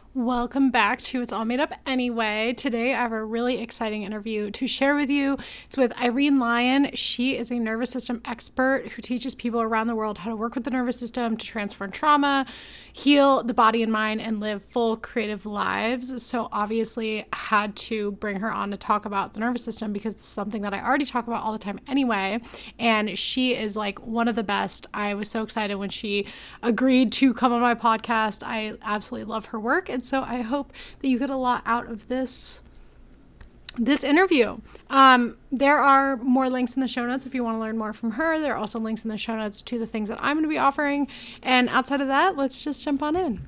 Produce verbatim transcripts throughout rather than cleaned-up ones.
Welcome back to It's All Made Up Anyway. Today I have a really exciting interview to share with you. It's with Irene Lyon. She is a nervous system expert who teaches people around the world how to work with the nervous system to transform trauma, heal the body and mind, and live full creative lives. So obviously I had to bring her on to talk about the nervous system because it's something that I already talk about all the time anyway. And she is like one of the best. I was so excited when she agreed to come on my podcast. I absolutely love her work. And so I hope that you get a lot out of this this interview. Um, there are more links in the show notes if you want to learn more from her. There are also links in the show notes to the things that I'm going to be offering. And outside of that, let's just jump on in.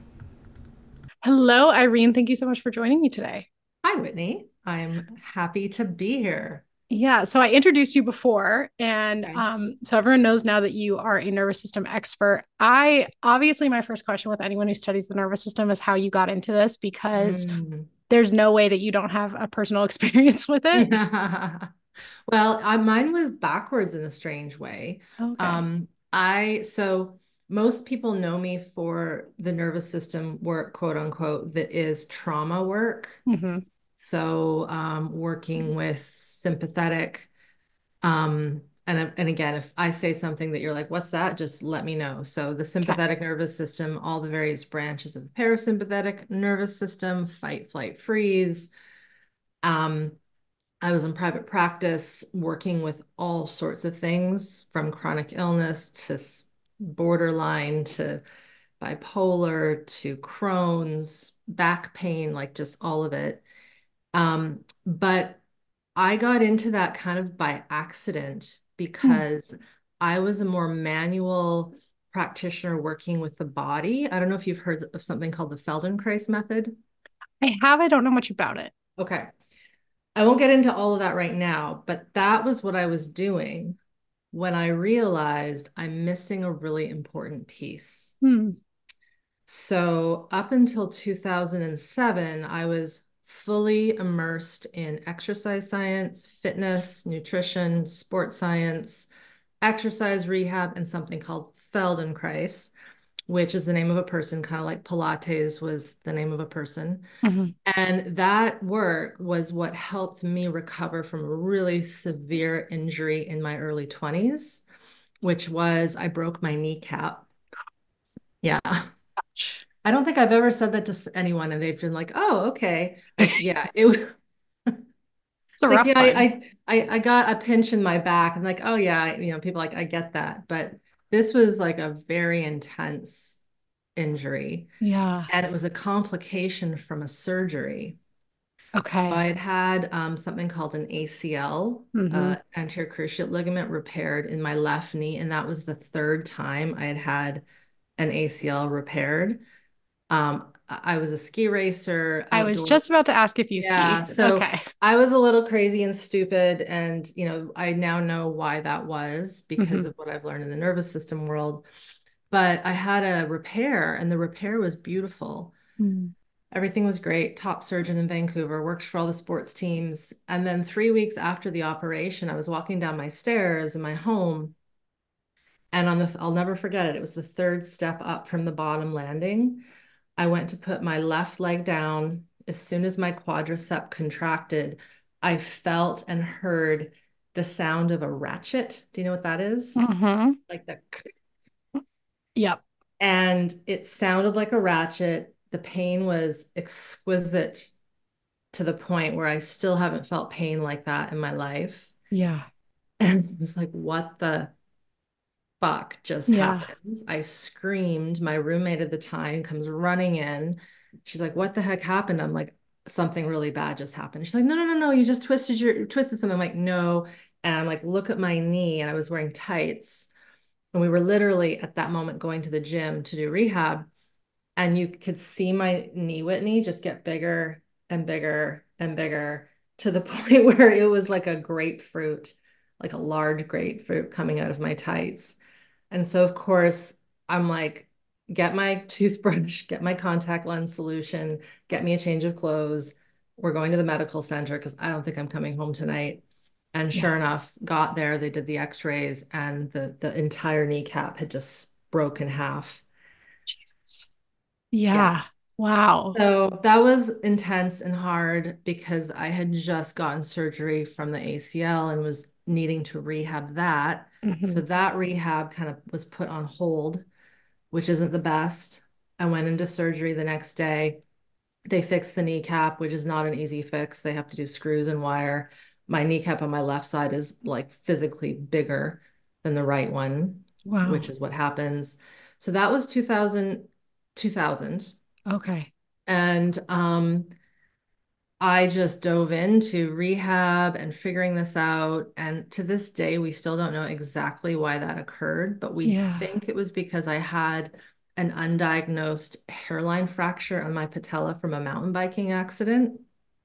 Hello, Irene. Thank you so much for joining me today. Hi, Whitney. I'm happy to be here. Yeah, so I introduced you before, and Okay. um, so everyone knows now that you are a nervous system expert. I obviously, my first question with anyone who studies the nervous system is how you got into this, because Mm. there's no way that you don't have a personal experience with it. Well, I, mine was backwards in a strange way. Okay. Um, I so most people know me for the nervous system work, quote unquote, that is trauma work. Hmm. So um, working with sympathetic. Um, and, and again, if I say something that you're like, what's that? Just let me know. So the Okay. sympathetic nervous system, all the various branches of the parasympathetic nervous system, fight, flight, freeze. Um, I was in private practice working with all sorts of things from chronic illness to borderline to bipolar to Crohn's, back pain, like just all of it. Um, but I got into that kind of by accident Mm. because I was a more manual practitioner working with the body. I don't know if you've heard of something called the Feldenkrais method. I have, I don't know much about it. Okay. I won't get into all of that right now, but that was what I was doing when I realized I'm missing a really important piece. Hmm. So, up until two thousand seven, I was fully immersed in exercise science, fitness, nutrition, sports science, exercise rehab, and something called Feldenkrais, which is the name of a person, kind of like Pilates was the name of a person. Hmm. And that work was what helped me recover from a really severe injury in my early twenties, which was I broke my kneecap. Yeah. I don't think I've ever said that to anyone and they've been like, "Oh, okay." Like, yeah, It's it was a it's like, rough yeah, one. I, I I got a pinch in my back and like, "Oh yeah, you know, people like I get that." But this was like a very intense injury Yeah. and it was a complication from a surgery. So Okay. I had had um, something called an A C L, Hmm. uh, anterior cruciate ligament repaired in my left knee, and that was the third time I had had an A C L repaired. Um, I was a ski racer, I was outdoor. just about to ask if you Yeah, ski. so Okay. I was a little crazy and stupid, and you know, I now know why that was because Hmm. of what I've learned in the nervous system world. But I had a repair, and the repair was beautiful. Mm. Everything was great. Top surgeon in Vancouver, works for all the sports teams. And then three weeks after the operation, I was walking down my stairs in my home, and on the, I'll never forget it. It was the third step up from the bottom landing. I went to put my left leg down. As soon as my quadricep contracted, I felt and heard the sound of a ratchet. Do you know what that is? Hmm. Like the, Yep. and it sounded like a ratchet. The pain was exquisite to the point where I still haven't felt pain like that in my life. Yeah. And it was like, what the fuck just Yeah. happened? I screamed. My roommate at the time comes running in. She's like, what the heck happened? I'm like, something really bad just happened. She's like, no, no, no, no, you just twisted your twisted something. I'm like, no. And I'm like, look at my knee. And I was wearing tights. And we were literally at that moment going to the gym to do rehab. And you could see my knee, Whitney, just get bigger and bigger and bigger to the point where it was like a grapefruit, like a large grapefruit coming out of my tights. And so, of course, I'm like, get my toothbrush, get my contact lens solution, get me a change of clothes. We're going to the medical center because I don't think I'm coming home tonight. And Yeah. sure enough, got there, they did the x-rays, and the the entire kneecap had just broke in half. Jesus. Yeah. Yeah. Wow. So that was intense and hard because I had just gotten surgery from the A C L and was needing to rehab that. So Hmm. that rehab kind of was put on hold, which isn't the best. I went into surgery the next day. They fixed the kneecap, which is not an easy fix. They have to do screws and wire. My kneecap on my left side is like physically bigger than the right one, Wow. which is what happens. So that was two thousand, two thousand. Okay. And um, I just dove into rehab and figuring this out. And to this day, we still don't know exactly why that occurred, but we Yeah. think it was because I had an undiagnosed hairline fracture on my patella from a mountain biking accident.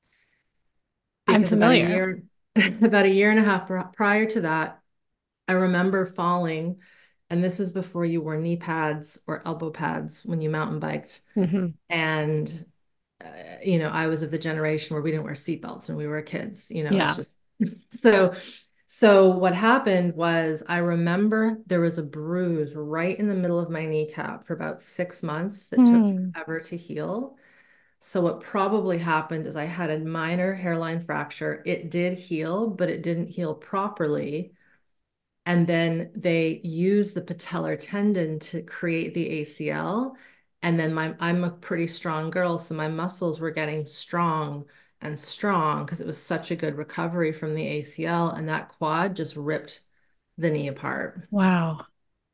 I'm Because about a familiar. year, about a year and a half prior to that, I remember falling, and this was before you wore knee pads or elbow pads when you mountain biked. Hmm. And uh, you know, I was of the generation where we didn't wear seatbelts when we were kids. You know, it's Yeah. just so. So what happened was I remember there was a bruise right in the middle of my kneecap for about six months that took Hmm. forever to heal. So what probably happened is I had a minor hairline fracture. It did heal, but it didn't heal properly. And then they use the patellar tendon to create the A C L. And then my I'm a pretty strong girl, so my muscles were getting strong and strong because it was such a good recovery from the A C L. And that quad just ripped the knee apart. Wow.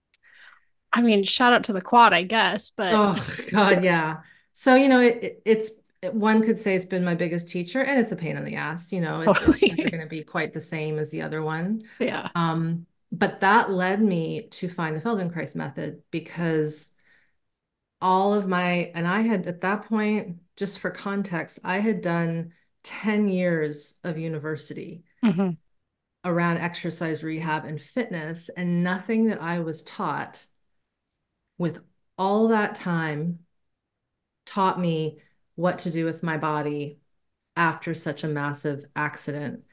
I mean, shout out to the quad, I guess, but Oh God, yeah. So, you know, it, it it's it, one could say it's been my biggest teacher, and it's a pain in the ass. You know, it's it's never totally. going to be quite the same as the other one. Yeah. Um, but that led me to find the Feldenkrais method because all of my, and I had at that point, just for context, I had done ten years of university Hmm. around exercise rehab and fitness, and nothing that I was taught with all that time taught me what to do with my body after such a massive accident.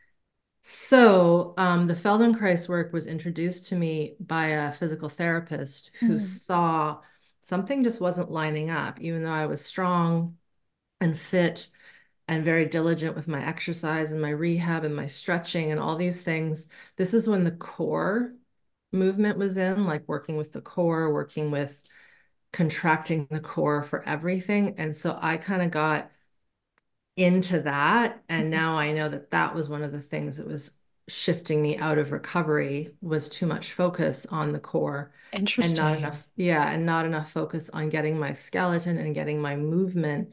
So, um, the Feldenkrais work was introduced to me by a physical therapist who Mm. saw something just wasn't lining up, even though I was strong and fit and very diligent with my exercise and my rehab and my stretching and all these things. This is when the core movement was in, like working with the core, working with contracting the core for everything. And so I kind of got into that. And now I know that that was one of the things that was shifting me out of recovery was too much focus on the core and not Interesting. enough, yeah, and not enough focus on getting my skeleton and getting my movement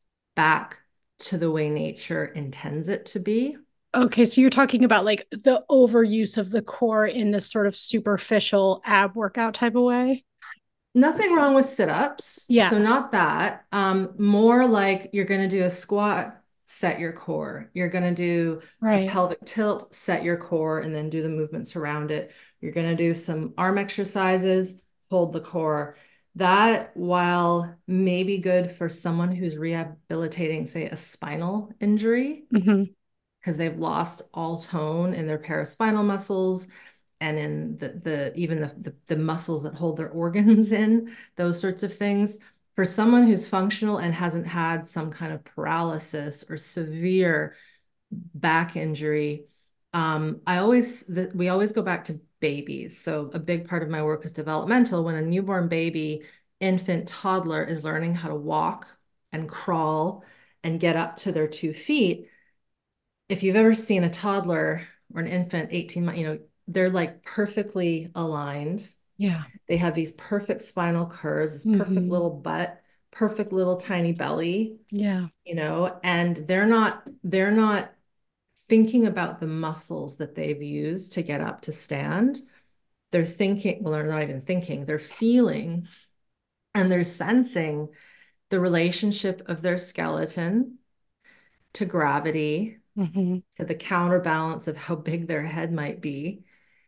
back to the way nature intends it to be. Okay, so you're talking about like the overuse of the core in this sort of superficial ab workout type of way? Nothing wrong with sit-ups. Yeah, So not that. Um, more like you're going to do a squat, set your core. You're going to do a right. pelvic tilt, set your core, and then do the movements around it. You're going to do some arm exercises, hold the core. That, while maybe good for someone who's rehabilitating, say, a spinal injury, Hmm. because they've lost all tone in their paraspinal muscles and in the the even the, the the muscles that hold their organs in, those sorts of things. For someone who's functional and hasn't had some kind of paralysis or severe back injury, um, I always the, we always go back to babies. So a big part of my work is developmental. When a newborn baby, infant, toddler is learning how to walk and crawl and get up to their two feet, if you've ever seen a toddler or an infant, eighteen months, you know, they're like perfectly aligned. Yeah. They have these perfect spinal curves, this perfect Hmm. little butt, perfect little tiny belly, Yeah. you know, and they're not they're not thinking about the muscles that they've used to get up to stand. They're thinking, well, they're not even thinking, they're feeling and they're sensing the relationship of their skeleton to gravity, Hmm. to the counterbalance of how big their head might be.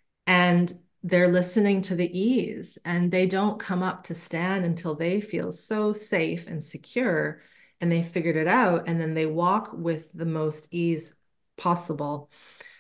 And they're listening to the ease and they don't come up to stand until they feel so safe and secure and they figured it out. And then they walk with the most ease possible.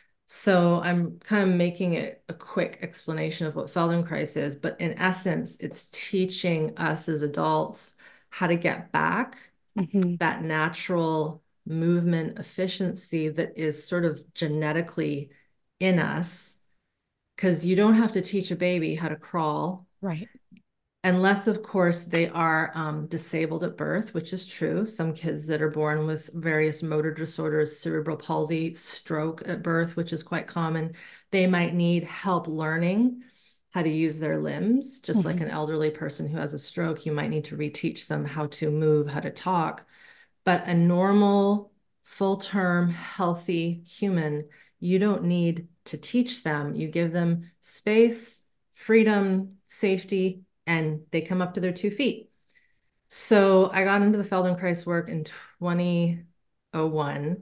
So I'm kind of making it a quick explanation of what Feldenkrais is, but in essence, it's teaching us as adults how to get back Hmm. that natural movement efficiency that is sort of genetically in us. Because you don't have to teach a baby how to crawl Right. unless, of course, they are um, disabled at birth, which is true. Some kids that are born with various motor disorders, cerebral palsy, stroke at birth, which is quite common, they might need help learning how to use their limbs. Just like Hmm. an elderly person who has a stroke, you might need to reteach them how to move, how to talk. But a normal, full-term, healthy human, you don't need to teach them. You give them space, freedom, safety, and they come up to their two feet. So I got into the Feldenkrais work in twenty oh one,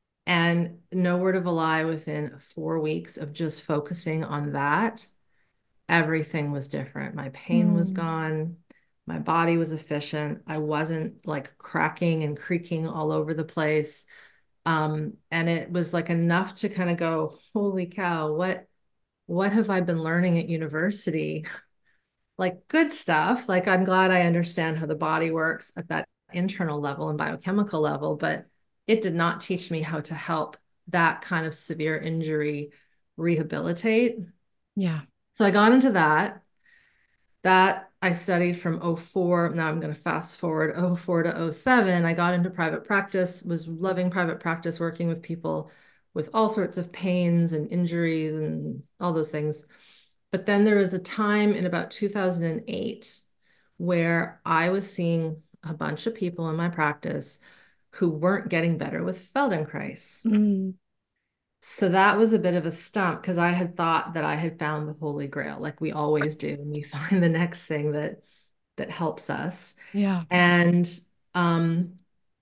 and no word of a lie, within four weeks of just focusing on that, everything was different. My pain was Mm. gone. My body was efficient. I wasn't like cracking and creaking all over the place. Um, and it was like enough to kind of go, holy cow, what what have I been learning at university? Like good stuff. Like I'm glad I understand how the body works at that internal level and biochemical level, but it did not teach me how to help that kind of severe injury rehabilitate. Yeah. So I got into that. That I studied from oh four. Now I'm going to fast forward oh four to oh seven. I got into private practice, was loving private practice, working with people with all sorts of pains and injuries and all those things. But then there was a time in about two thousand eight where I was seeing a bunch of people in my practice who weren't getting better with Feldenkrais. Mm. So that was a bit of a stump because I had thought that I had found the Holy Grail, like we always do, and we find the next thing that that helps us. Yeah. And um,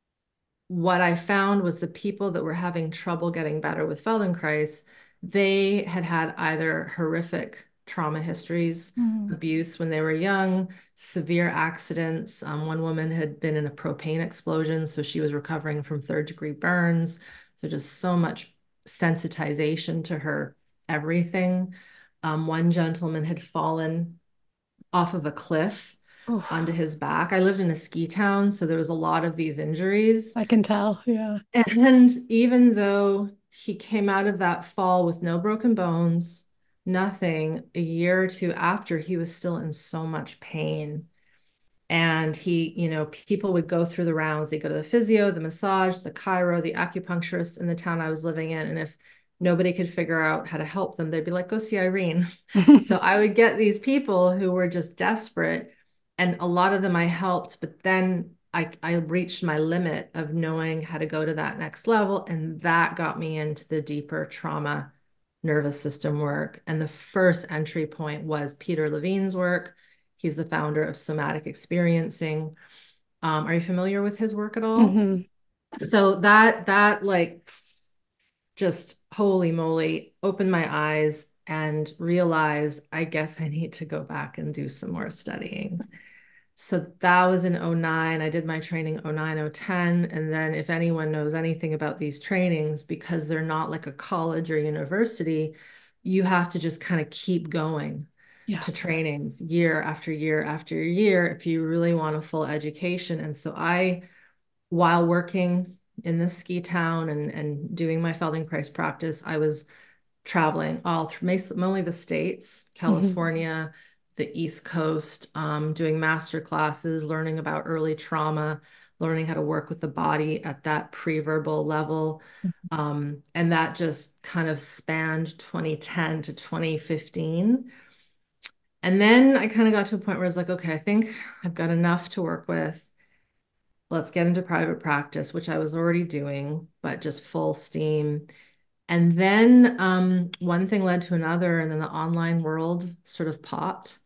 what I found was the people that were having trouble getting better with Feldenkrais, they had had either horrific trauma histories, Mm. abuse when they were young, severe accidents. Um, one woman had been in a propane explosion, so she was recovering from third degree burns. So just so much sensitization to her everything. Um, one gentleman had fallen off of a cliff onto Oh, his back. I lived in a ski town, so there was a lot of these injuries. I can tell. Yeah. And even though he came out of that fall with no broken bones, nothing, a year or two after, he was still in so much pain. And he, you know, people would go through the rounds. They go to the physio, the massage, the chiro, the acupuncturist in the town I was living in. And if nobody could figure out how to help them, they'd be like, go see Irene. So I would get these people who were just desperate. And a lot of them I helped, but then I, I reached my limit of knowing how to go to that next level. And that got me into the deeper trauma nervous system work. And the first entry point was Peter Levine's work. He's the founder of Somatic Experiencing. Um, are you familiar with his work at all? Hmm. So that that like just holy moly opened my eyes and realized I guess I need to go back and do some more studying. So that was in oh nine. I did my training oh nine, oh ten. And then if anyone knows anything about these trainings, because they're not like a college or university, you have to just kind of keep going Yeah. to trainings year after year after year if you really want a full education. And so I, while working in this ski town and, and doing my Feldenkrais practice, I was traveling all through mainly the States, Hmm. California, the East Coast, um, doing master classes, learning about early trauma, learning how to work with the body at that pre-verbal level. Um, and that just kind of spanned twenty ten to twenty fifteen. And then I kind of got to a point where I was like, okay, I think I've got enough to work with. Let's get into private practice, which I was already doing, but just full steam. And then um, one thing led to another, and then the online world sort of popped.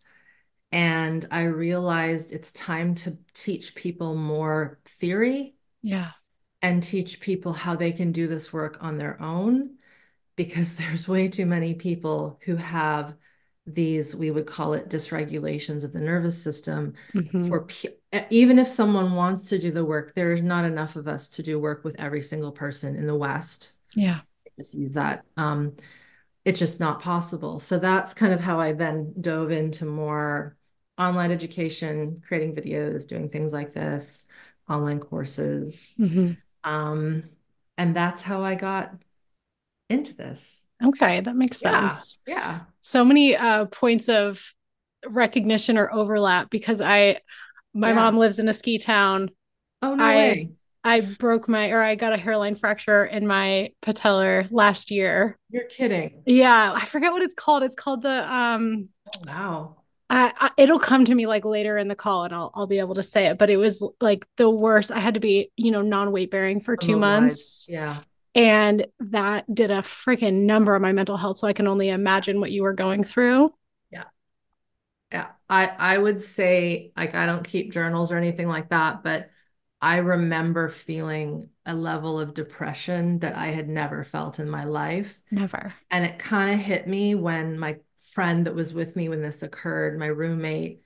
And I realized it's time to teach people more theory Yeah. and teach people how they can do this work on their own because there's way too many people who have these, we would call it dysregulations of the nervous system. Hmm. For even if someone wants to do the work, there's not enough of us to do work with every single person in the West. Yeah. Just use that. Um, it's just not possible. So that's kind of how I then dove into more online education, creating videos, doing things like this, online courses. Hmm. Um, and that's how I got into this. Okay, that makes Yeah. sense. Yeah. So many uh, points of recognition or overlap because I, my Yeah. mom lives in a ski town. Oh, no I, way. I broke my, or I got a hairline fracture in my patellar last year. You're kidding. Yeah, I forget what it's called. It's called the um Oh, wow. I, I it'll come to me like later in the call and I'll I'll be able to say it, but it was like the worst. I had to be, you know, non-weight bearing for two Immobilized. months Yeah. and that did a freaking number on my mental health, so I can only imagine what you were going through. Yeah. Yeah. I I would say like I don't keep journals or anything like that, but I remember feeling a level of depression that I had never felt in my life. Never. And it kind of hit me when my friend that was with me when this occurred, my roommate,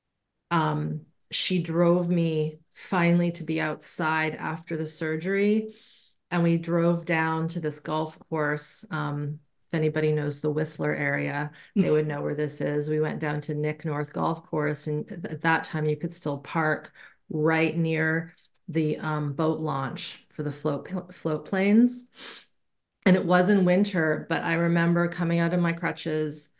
um, she drove me finally to be outside after the surgery. And we drove down to this golf course. Um, if anybody knows the Whistler area, they would know where this is. We went down to Nick North Golf Course, and at that time you could still park right near the um, boat launch for the float float planes. And it was in winter, but I remember coming out of my crutches.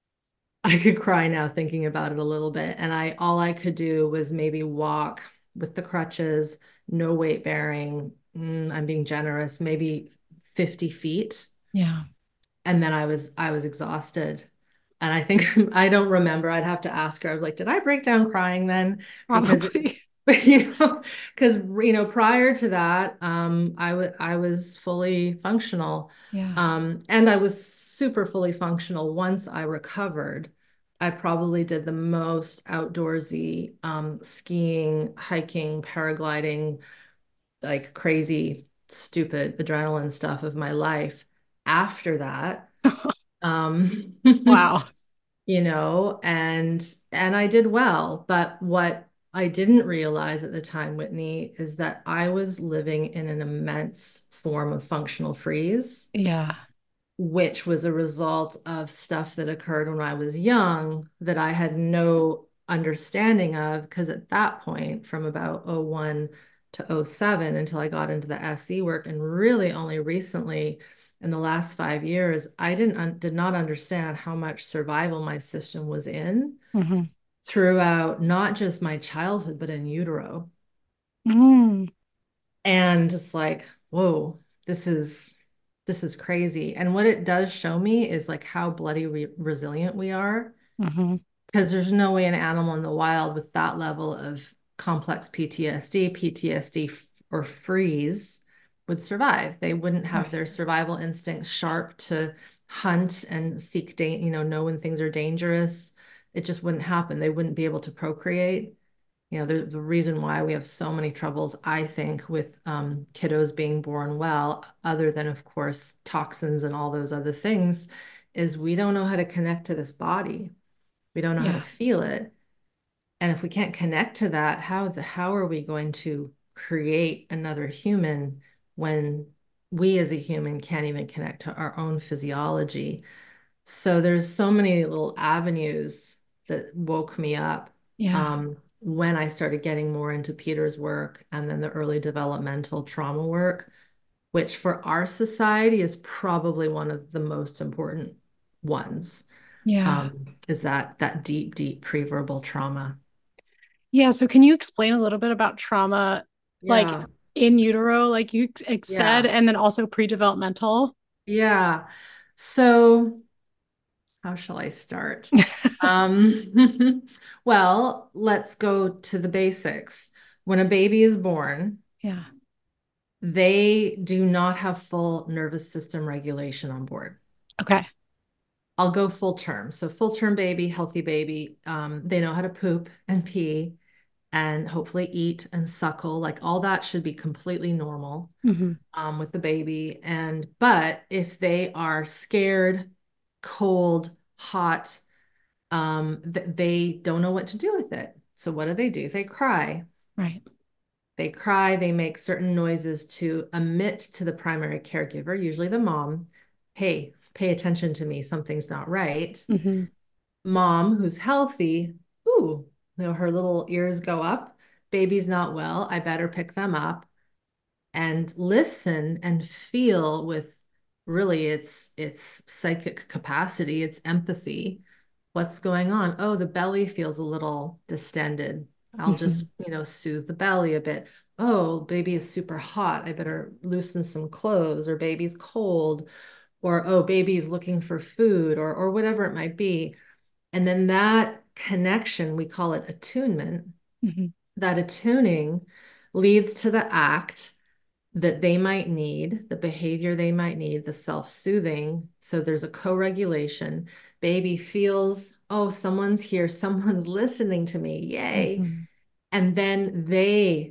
I could cry now thinking about it a little bit. And I all I could do was maybe walk with the crutches, no weight bearing. Mm, I'm being generous, maybe fifty feet. Yeah, And then I was I was exhausted. And I think I don't remember. I'd have to ask her. I was like, did I break down crying then? Because probably. you know, because you know, prior to that, um, I would I was fully functional. Yeah. Um, and I was super fully functional once I recovered. I probably did the most outdoorsy um, skiing, hiking, paragliding, like crazy, stupid adrenaline stuff of my life. After that, um, Wow. you know, and and I did well. But what I didn't realize at the time, Whitney, is that I was living in an immense form of functional freeze, Yeah. which was a result of stuff that occurred when I was young that I had no understanding of. Because at that point, from about oh one to oh seven, until I got into the S E work, and really only recently in the last five years, I didn't did not understand how much survival my system was in Hmm. throughout not just my childhood, but in utero. Mm. And just like, whoa, this is this is crazy. And what it does show me is like how bloody re resilient we are, Hmm. because there's no way an animal in the wild with that level of complex P T S D, P T S D or freeze would survive. They wouldn't have Right. their survival instincts sharp to hunt and seek, da- you know, know when things are dangerous. It just wouldn't happen. They wouldn't be able to procreate. You know, the, the reason why we have so many troubles, I think, with um, kiddos being born well, other than, of course, toxins and all those other things, is we don't know how to connect to this body. We don't know how to Yeah. feel it. And if we can't connect to that, how the how are we going to create another human when we as a human can't even connect to our own physiology? So there's so many little avenues that woke me up Yeah. um, when I started getting more into Peter's work and then the early developmental trauma work, which for our society is probably one of the most important ones, Yeah. um, is that that deep, deep preverbal trauma. Yeah. So can you explain a little bit about trauma, like Yeah, in utero, like you ex- said, yeah, and then also pre-developmental? yeah. So how shall I start? Um, well, let's go to the basics. When a baby is born, Yeah. they do not have full nervous system regulation on board. Okay. I'll go full term. So full term baby, healthy baby, um, they know how to poop and pee and hopefully eat and suckle. Like all that should be completely normal Hmm. um, with the baby. And but if they are scared, cold, hot, um, th they don't know what to do with it. So what do they do? They cry. Right. They cry, they make certain noises to emit to the primary caregiver, usually the mom, hey, pay attention to me, something's not right. Hmm. Mom, who's healthy, ooh, you know, her little ears go up. Baby's not well. I better pick them up and listen and feel with really its its psychic capacity, its empathy. What's going on? Oh, the belly feels a little distended. I'll just, Mhm. you know, soothe the belly a bit. Oh, baby is super hot. I better loosen some clothes, or baby's cold, or oh, baby's looking for food, or or whatever it might be. And then that connection, we call it attunement. Mhm. That attuning leads to the act that they might need, the behavior they might need, the self-soothing. So there's a co-regulation. Baby feels, oh, someone's here, someone's listening to me, yay. Mhm. And then they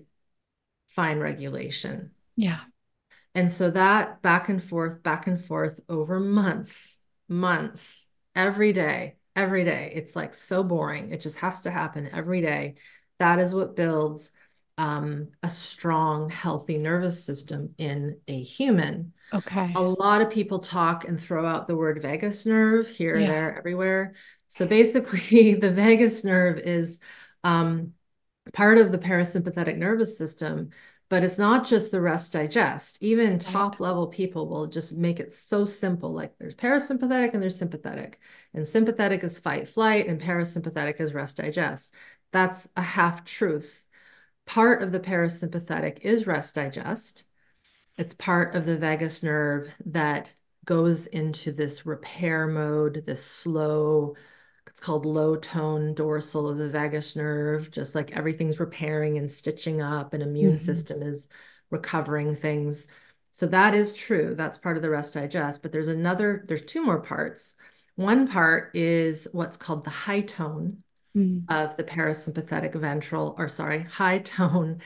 find regulation. Yeah. And so that back and forth, back and forth over months, months, every day, every day. It's like so boring. It just has to happen every day. That is what builds um, a strong, healthy nervous system in a human. A Okay. lot of people talk and throw out the word vagus nerve here, Yeah. there, everywhere. So basically, the vagus nerve is um, part of the parasympathetic nervous system, but it's not just the rest digest. Even Right. top level people will just make it so simple. Like there's parasympathetic and there's sympathetic, and sympathetic is fight flight, and parasympathetic is rest digest. That's a half truth. Part of the parasympathetic is rest digest. It's part of the vagus nerve that goes into this repair mode, this slow, it's called low tone dorsal of the vagus nerve, just like everything's repairing and stitching up, and immune Mhm. system is recovering things. So that is true. That's part of the rest digest. But there's another, there's two more parts. One part is what's called the high tone Mm. of the parasympathetic ventral, or sorry, high tone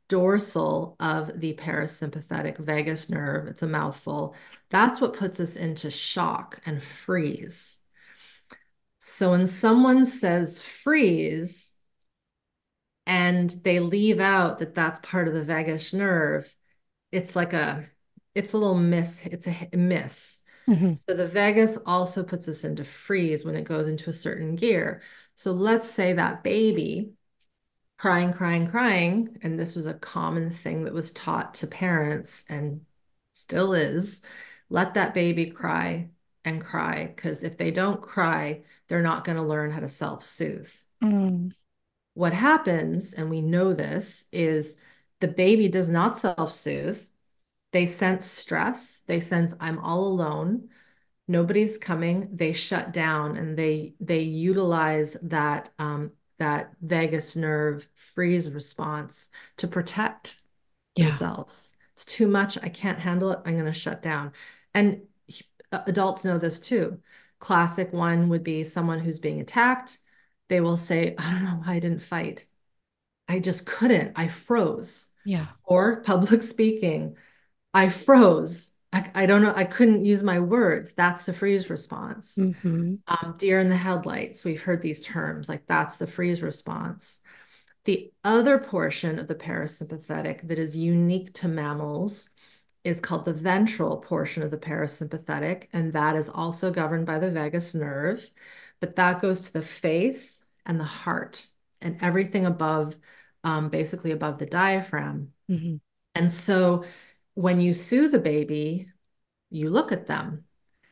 dorsal of the parasympathetic vagus nerve. It's a mouthful. That's what puts us into shock and freeze. So when someone says freeze and they leave out that that's part of the vagus nerve, it's like a, it's a little miss. It's a miss. Mhm. So the vagus also puts us into freeze when it goes into a certain gear. So let's say that baby crying, crying, crying. And this was a common thing that was taught to parents and still is. Let that baby cry and cry, because if they don't cry, they're not going to learn how to self-soothe. Mm. What happens, and we know this, is the baby does not self-soothe. They sense stress. They sense I'm all alone. Nobody's coming. They shut down and they they utilize that um, that vagus nerve freeze response to protect Yeah. themselves. It's too much. I can't handle it. I'm going to shut down. And adults know this too. Classic one would be someone who's being attacked. They will say, I don't know why I didn't fight. I just couldn't. I froze. Yeah. Or public speaking, I froze. I, I don't know. I couldn't use my words. That's the freeze response. Mhm. Um, deer in the headlights. We've heard these terms, like that's the freeze response. The other portion of the parasympathetic that is unique to mammals is called the ventral portion of the parasympathetic, and that is also governed by the vagus nerve, but that goes to the face and the heart and everything above, um, basically above the diaphragm. Mhm. And so when you soothe a baby, you look at them,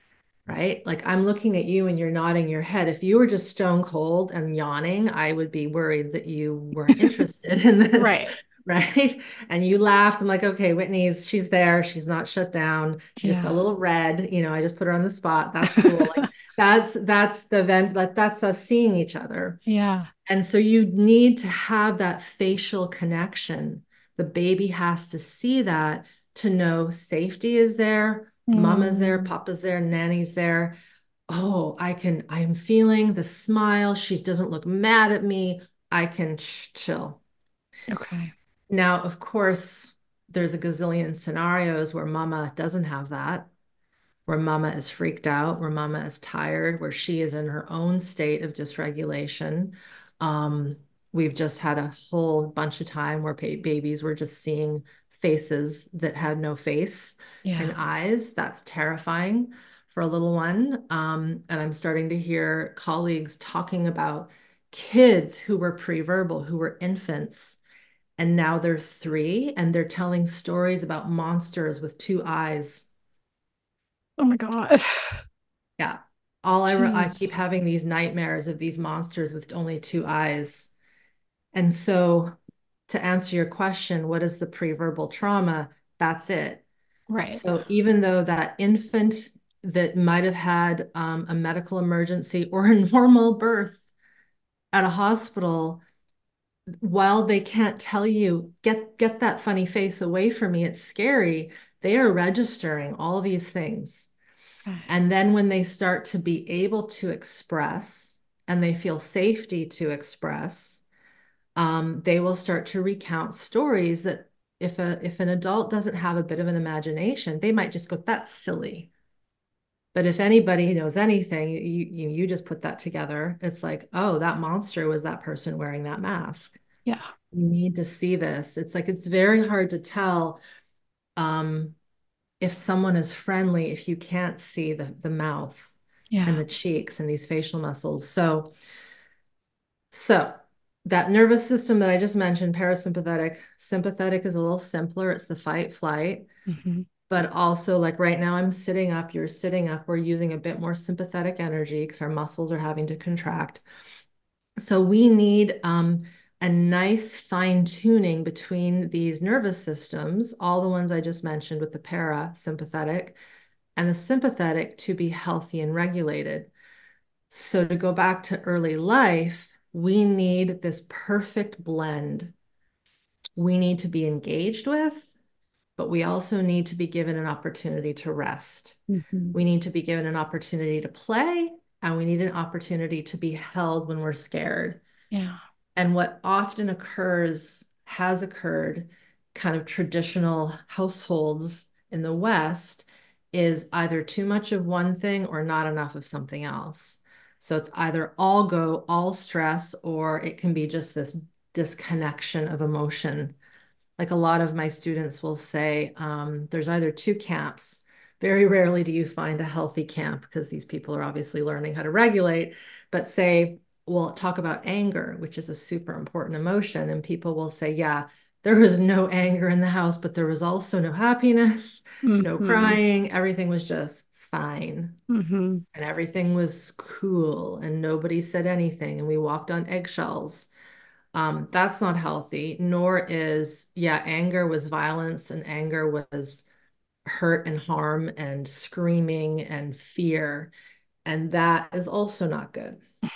right? Like I'm looking at you and you're nodding your head. If you were just stone cold and yawning, I would be worried that you weren't interested in this, Right. right? And you laughed. I'm like, okay, Whitney's, she's there. She's not shut down. She just got a Yeah. little red. You know, I just put her on the spot. That's cool. Like that's that's the event, like that's us seeing each other. Yeah. And so you need to have that facial connection. The baby has to see that to know safety is there, mama's there, Mm. papa's there, nanny's there. Oh, I can, I'm feeling the smile. She doesn't look mad at me. I can ch chill. Okay. Now, of course, there's a gazillion scenarios where mama doesn't have that, where mama is freaked out, where mama is tired, where she is in her own state of dysregulation. Um, we've just had a whole bunch of time where ba babies were just seeing faces that had no face and Yeah. eyes. That's terrifying for a little one. Um, and I'm starting to hear colleagues talking about kids who were pre-verbal, who were infants, and now they're three and they're telling stories about monsters with two eyes. Oh my God. Yeah. All I, re- I keep Jeez. having these nightmares of these monsters with only two eyes. And so, to answer your question, what is the pre-verbal trauma? That's it. Right. So, even though that infant that might have had um, a medical emergency or a normal birth at a hospital, while they can't tell you, get get that funny face away from me, it's scary, they are registering all these things. Okay. And then when they start to be able to express and they feel safety to express, um, they will start to recount stories that if a if an adult doesn't have a bit of an imagination, they might just go, that's silly. But if anybody knows anything, you, you you just put that together. It's like, oh, that monster was that person wearing that mask. Yeah. You need to see this. It's like it's very hard to tell um, if someone is friendly if you can't see the the mouth and Yeah. the cheeks and these facial muscles. So so that nervous system that I just mentioned, parasympathetic, sympathetic is a little simpler. It's the fight flight. Hmm. But also, like right now, I'm sitting up, you're sitting up, we're using a bit more sympathetic energy because our muscles are having to contract. So we need um, a nice fine tuning between these nervous systems, all the ones I just mentioned with the parasympathetic and the sympathetic to be healthy and regulated. So to go back to early life, we need this perfect blend. We need to be engaged with, but we also need to be given an opportunity to rest. Hmm. We need to be given an opportunity to play, and we need an opportunity to be held when we're scared. Yeah. And what often occurs, has occurred, kind of traditional households in the West is either too much of one thing or not enough of something else. So it's either all go, all stress, or it can be just this disconnection of emotion. Like a lot of my students will say, um, there's either two camps. Very rarely do you find a healthy camp because these people are obviously learning how to regulate, but say, we'll talk about anger, which is a super important emotion. And people will say, yeah, there was no anger in the house, but there was also no happiness, no Hmm. crying. Everything was just fine. Hmm. And everything was cool and nobody said anything. And we walked on eggshells. Um, that's not healthy, nor is, yeah, anger was violence and anger was hurt and harm and screaming and fear. And that is also not good.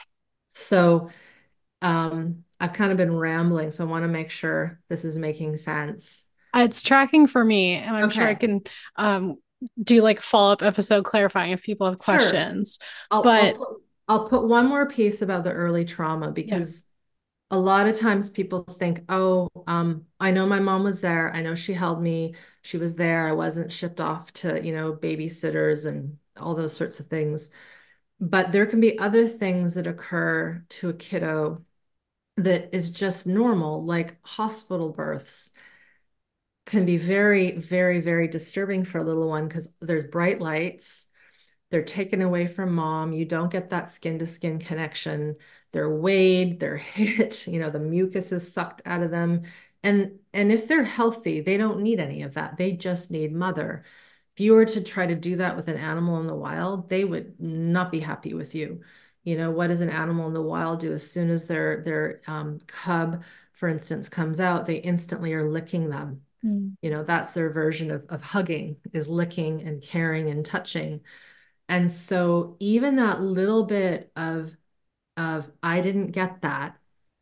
So um, I've kind of been rambling, so I want to make sure this is making sense. It's tracking for me, and I'm sure I Okay, can um, do like a follow-up episode clarifying if people have sure. questions. I'll I'll But put I'll put one more piece about the early trauma yeah. because a lot of times people think, oh, um, I know my mom was there. I know she held me. She was there. I wasn't shipped off to, you know, babysitters and all those sorts of things. But there can be other things that occur to a kiddo that is just normal, like hospital births can be very, very, very disturbing for a little one because there's bright lights. They're taken away from mom. You don't get that skin to skin connection. They're weighed, they're hit, you know, the mucus is sucked out of them. And and if they're healthy, they don't need any of that. They just need mother. If you were to try to do that with an animal in the wild, they would not be happy with you. You know, what does an animal in the wild do? As soon as their their um, cub, for instance, comes out, they instantly are licking them. Mm. You know, that's their version of, of hugging, is licking and caring and touching. And so even that little bit of of I didn't get that,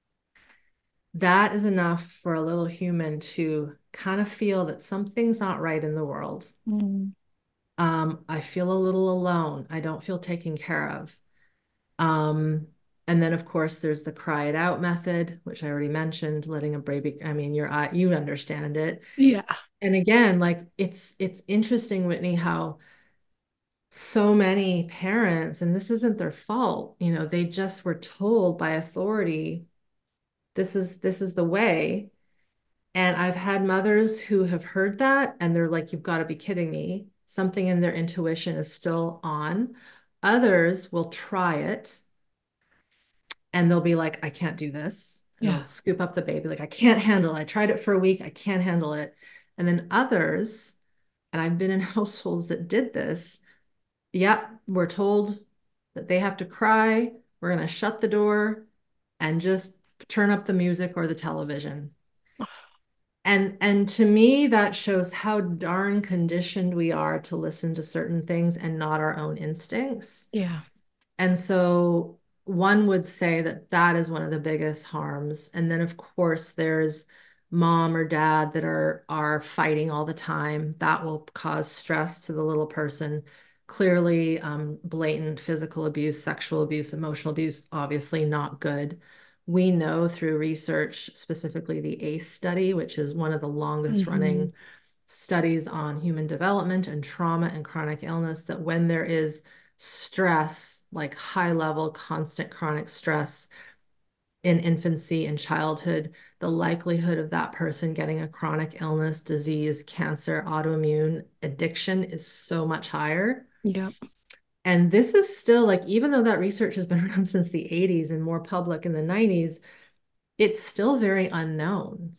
that is enough for a little human to kind of feel that something's not right in the world. Mm. Um, I feel a little alone. I don't feel taken care of. Um, and then of course there's the cry it out method, which I already mentioned, letting a baby, I mean, your eye, you understand it. Yeah. And again, like it's it's interesting, Whitney, how so many parents, and this isn't their fault, you know, they just were told by authority, this is this is the way. And I've had mothers who have heard that and they're like, you've got to be kidding me. Something in their intuition is still on. Others will try it and they'll be like, I can't do this. And they'll Yeah. scoop up the baby, like, I can't handle it. I tried it for a week. I can't handle it. And then others, and I've been in households that did this. Yep, we're told that they have to cry. We're going to shut the door and just turn up the music or the television. And and to me, that shows how darn conditioned we are to listen to certain things and not our own instincts. Yeah. And so one would say that that is one of the biggest harms. And then, of course, there's mom or dad that are are fighting all the time. That will cause stress to the little person. Clearly, um, blatant physical abuse, sexual abuse, emotional abuse, obviously not good. We know through research, specifically the ACE study, which is one of the longest Hmm. running studies on human development and trauma and chronic illness, that when there is stress, like high level, constant chronic stress in infancy and childhood, the likelihood of that person getting a chronic illness, disease, cancer, autoimmune, addiction is so much higher. Yep. And this is still like, even though that research has been around since the eighties and more public in the nineties, it's still very unknown.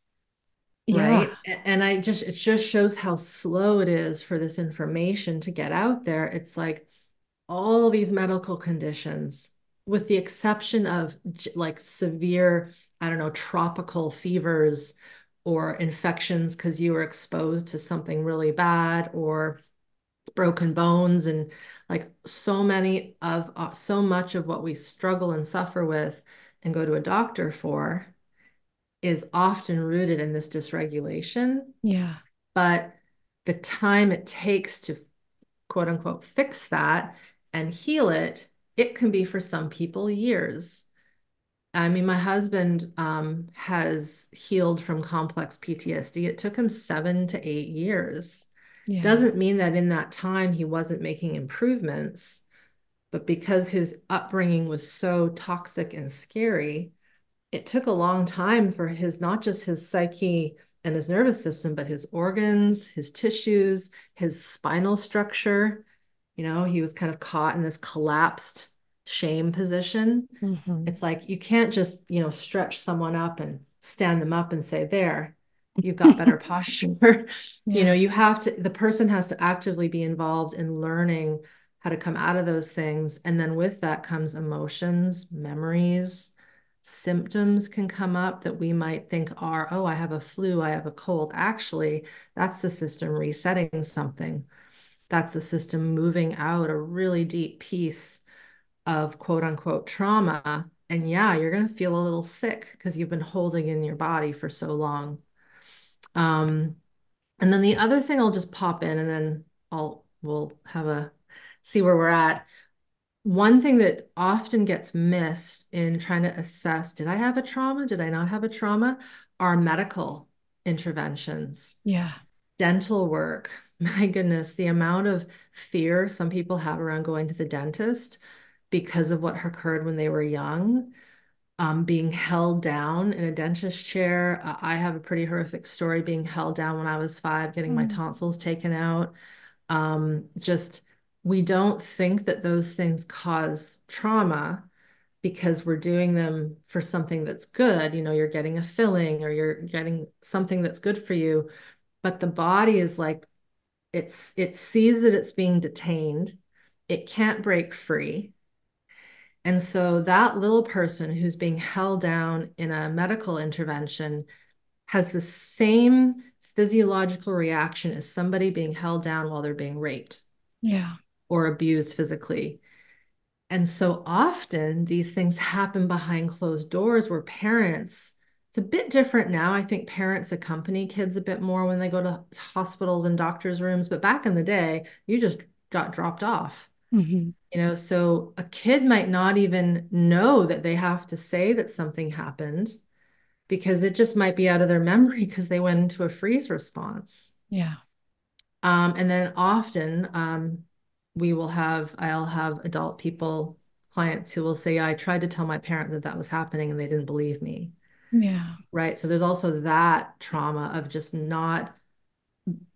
Yeah. Right. And I just, it just shows how slow it is for this information to get out there. It's like all these medical conditions, with the exception of like severe, I don't know, tropical fevers or infections because you were exposed to something really bad, or broken bones, and like so many of uh, so much of what we struggle and suffer with and go to a doctor for is often rooted in this dysregulation. Yeah. But the time it takes to quote unquote fix that and heal it, it can be for some people years. I mean, my husband um, has healed from complex P T S D. It took him seven to eight years. Yeah. Doesn't mean that in that time he wasn't making improvements, but because his upbringing was so toxic and scary, it took a long time for his, not just his psyche and his nervous system, but his organs, his tissues, his spinal structure. You know, he was kind of caught in this collapsed shame position. Hmm. It's like you can't just, you know, stretch someone up and stand them up and say, there, you've got better posture. You know, Yeah. you have to, the person has to actively be involved in learning how to come out of those things. And then with that comes emotions, memories, symptoms can come up that we might think are, oh, I have a flu, I have a cold. Actually, that's the system resetting something. That's the system moving out a really deep piece of quote unquote trauma. And yeah, you're going to feel a little sick because you've been holding in your body for so long. Um, and then the other thing I'll just pop in and then I'll we'll have a see where we're at. One thing that often gets missed in trying to assess, did I have a trauma? Did I not have a trauma? Are medical interventions, Yeah. dental work. My goodness, the amount of fear some people have around going to the dentist because of what occurred when they were young, um, being held down in a dentist chair. Uh, I have a pretty horrific story being held down when I was five, getting my Mm. tonsils taken out. Um, just, we don't think that those things cause trauma because we're doing them for something that's good. You know, you're getting a filling or you're getting something that's good for you. But the body is like, it's it sees that it's being detained. It can't break free. And so that little person who's being held down in a medical intervention has the same physiological reaction as somebody being held down while they're being raped Yeah. or abused physically. And so often these things happen behind closed doors where parents, it's a bit different now. I think parents accompany kids a bit more when they go to hospitals and doctors' rooms. But back in the day, you just got dropped off. Hmm. You know, so a kid might not even know that they have to say that something happened because it just might be out of their memory because they went into a freeze response. Yeah. Um, and then often um, we will have, I'll have adult people, clients who will say, I tried to tell my parent that that was happening and they didn't believe me. Yeah. Right. So there's also that trauma of just not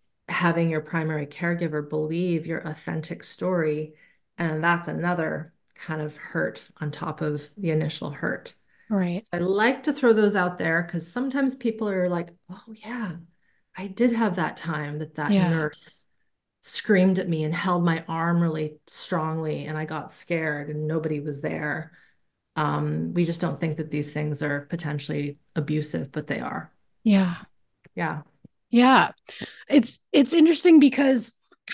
having your primary caregiver believe your authentic story. And that's another kind of hurt on top of the initial hurt. Right. I like to throw those out there because sometimes people are like, oh, yeah, I did have that time that that Yeah. nurse screamed at me and held my arm really strongly, and I got scared and nobody was there. Um, we just don't think that these things are potentially abusive, but they are. Yeah. Yeah. Yeah. It's it's interesting because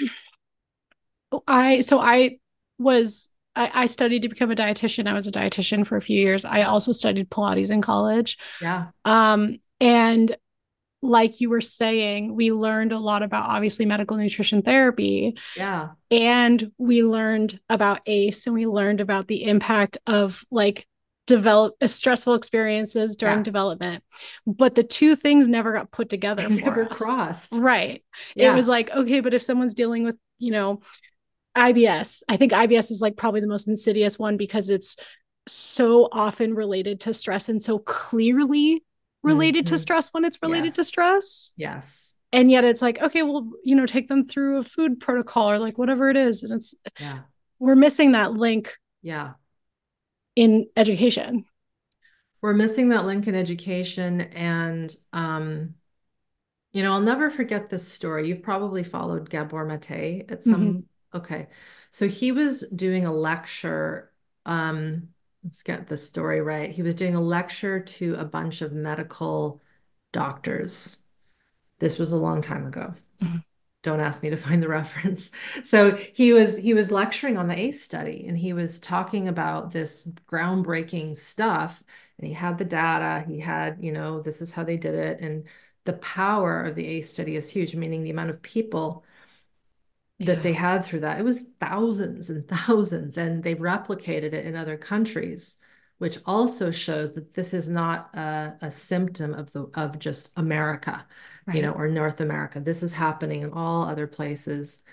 I so I was I, I studied to become a dietitian. I was a dietitian for a few years. I also studied Pilates in college. Yeah. Um, and like you were saying, we learned a lot about obviously medical nutrition therapy, Yeah. and we learned about A C E, and we learned about the impact of like develop uh, stressful experiences during Yeah. development. But the two things never got put They together for never us. crossed. Right. It was Yeah. like, okay, but if someone's dealing with, you know, I B S. I think I B S is like probably the most insidious one because it's so often related to stress and so clearly related to Hmm. stress when it's related to Yes. stress. Yes. And yet it's like, okay, well, you know, take them through a food protocol or like whatever it is. And it's, Yeah. we're missing that link Yeah. in education. We're missing that link in education. And, um, you know, I'll never forget this story. You've probably followed Gabor Mate at Mm-hmm. some, okay. So he was doing a lecture. Um, let's get the story right. He was doing a lecture to a bunch of medical doctors. This was a long time ago. Mm-hmm. Don't ask me to find the reference. So he was he was lecturing on the A C E study, and he was talking about this groundbreaking stuff, and he had the data, he had, you know, this is how they did it, and the power of the A C E study is huge, meaning the amount of people that Yeah. they had through that. It was thousands and thousands, and they've replicated it in other countries, which also shows that this is not a, a symptom of the of just America, you know, Right. or North America. This is happening in all other places.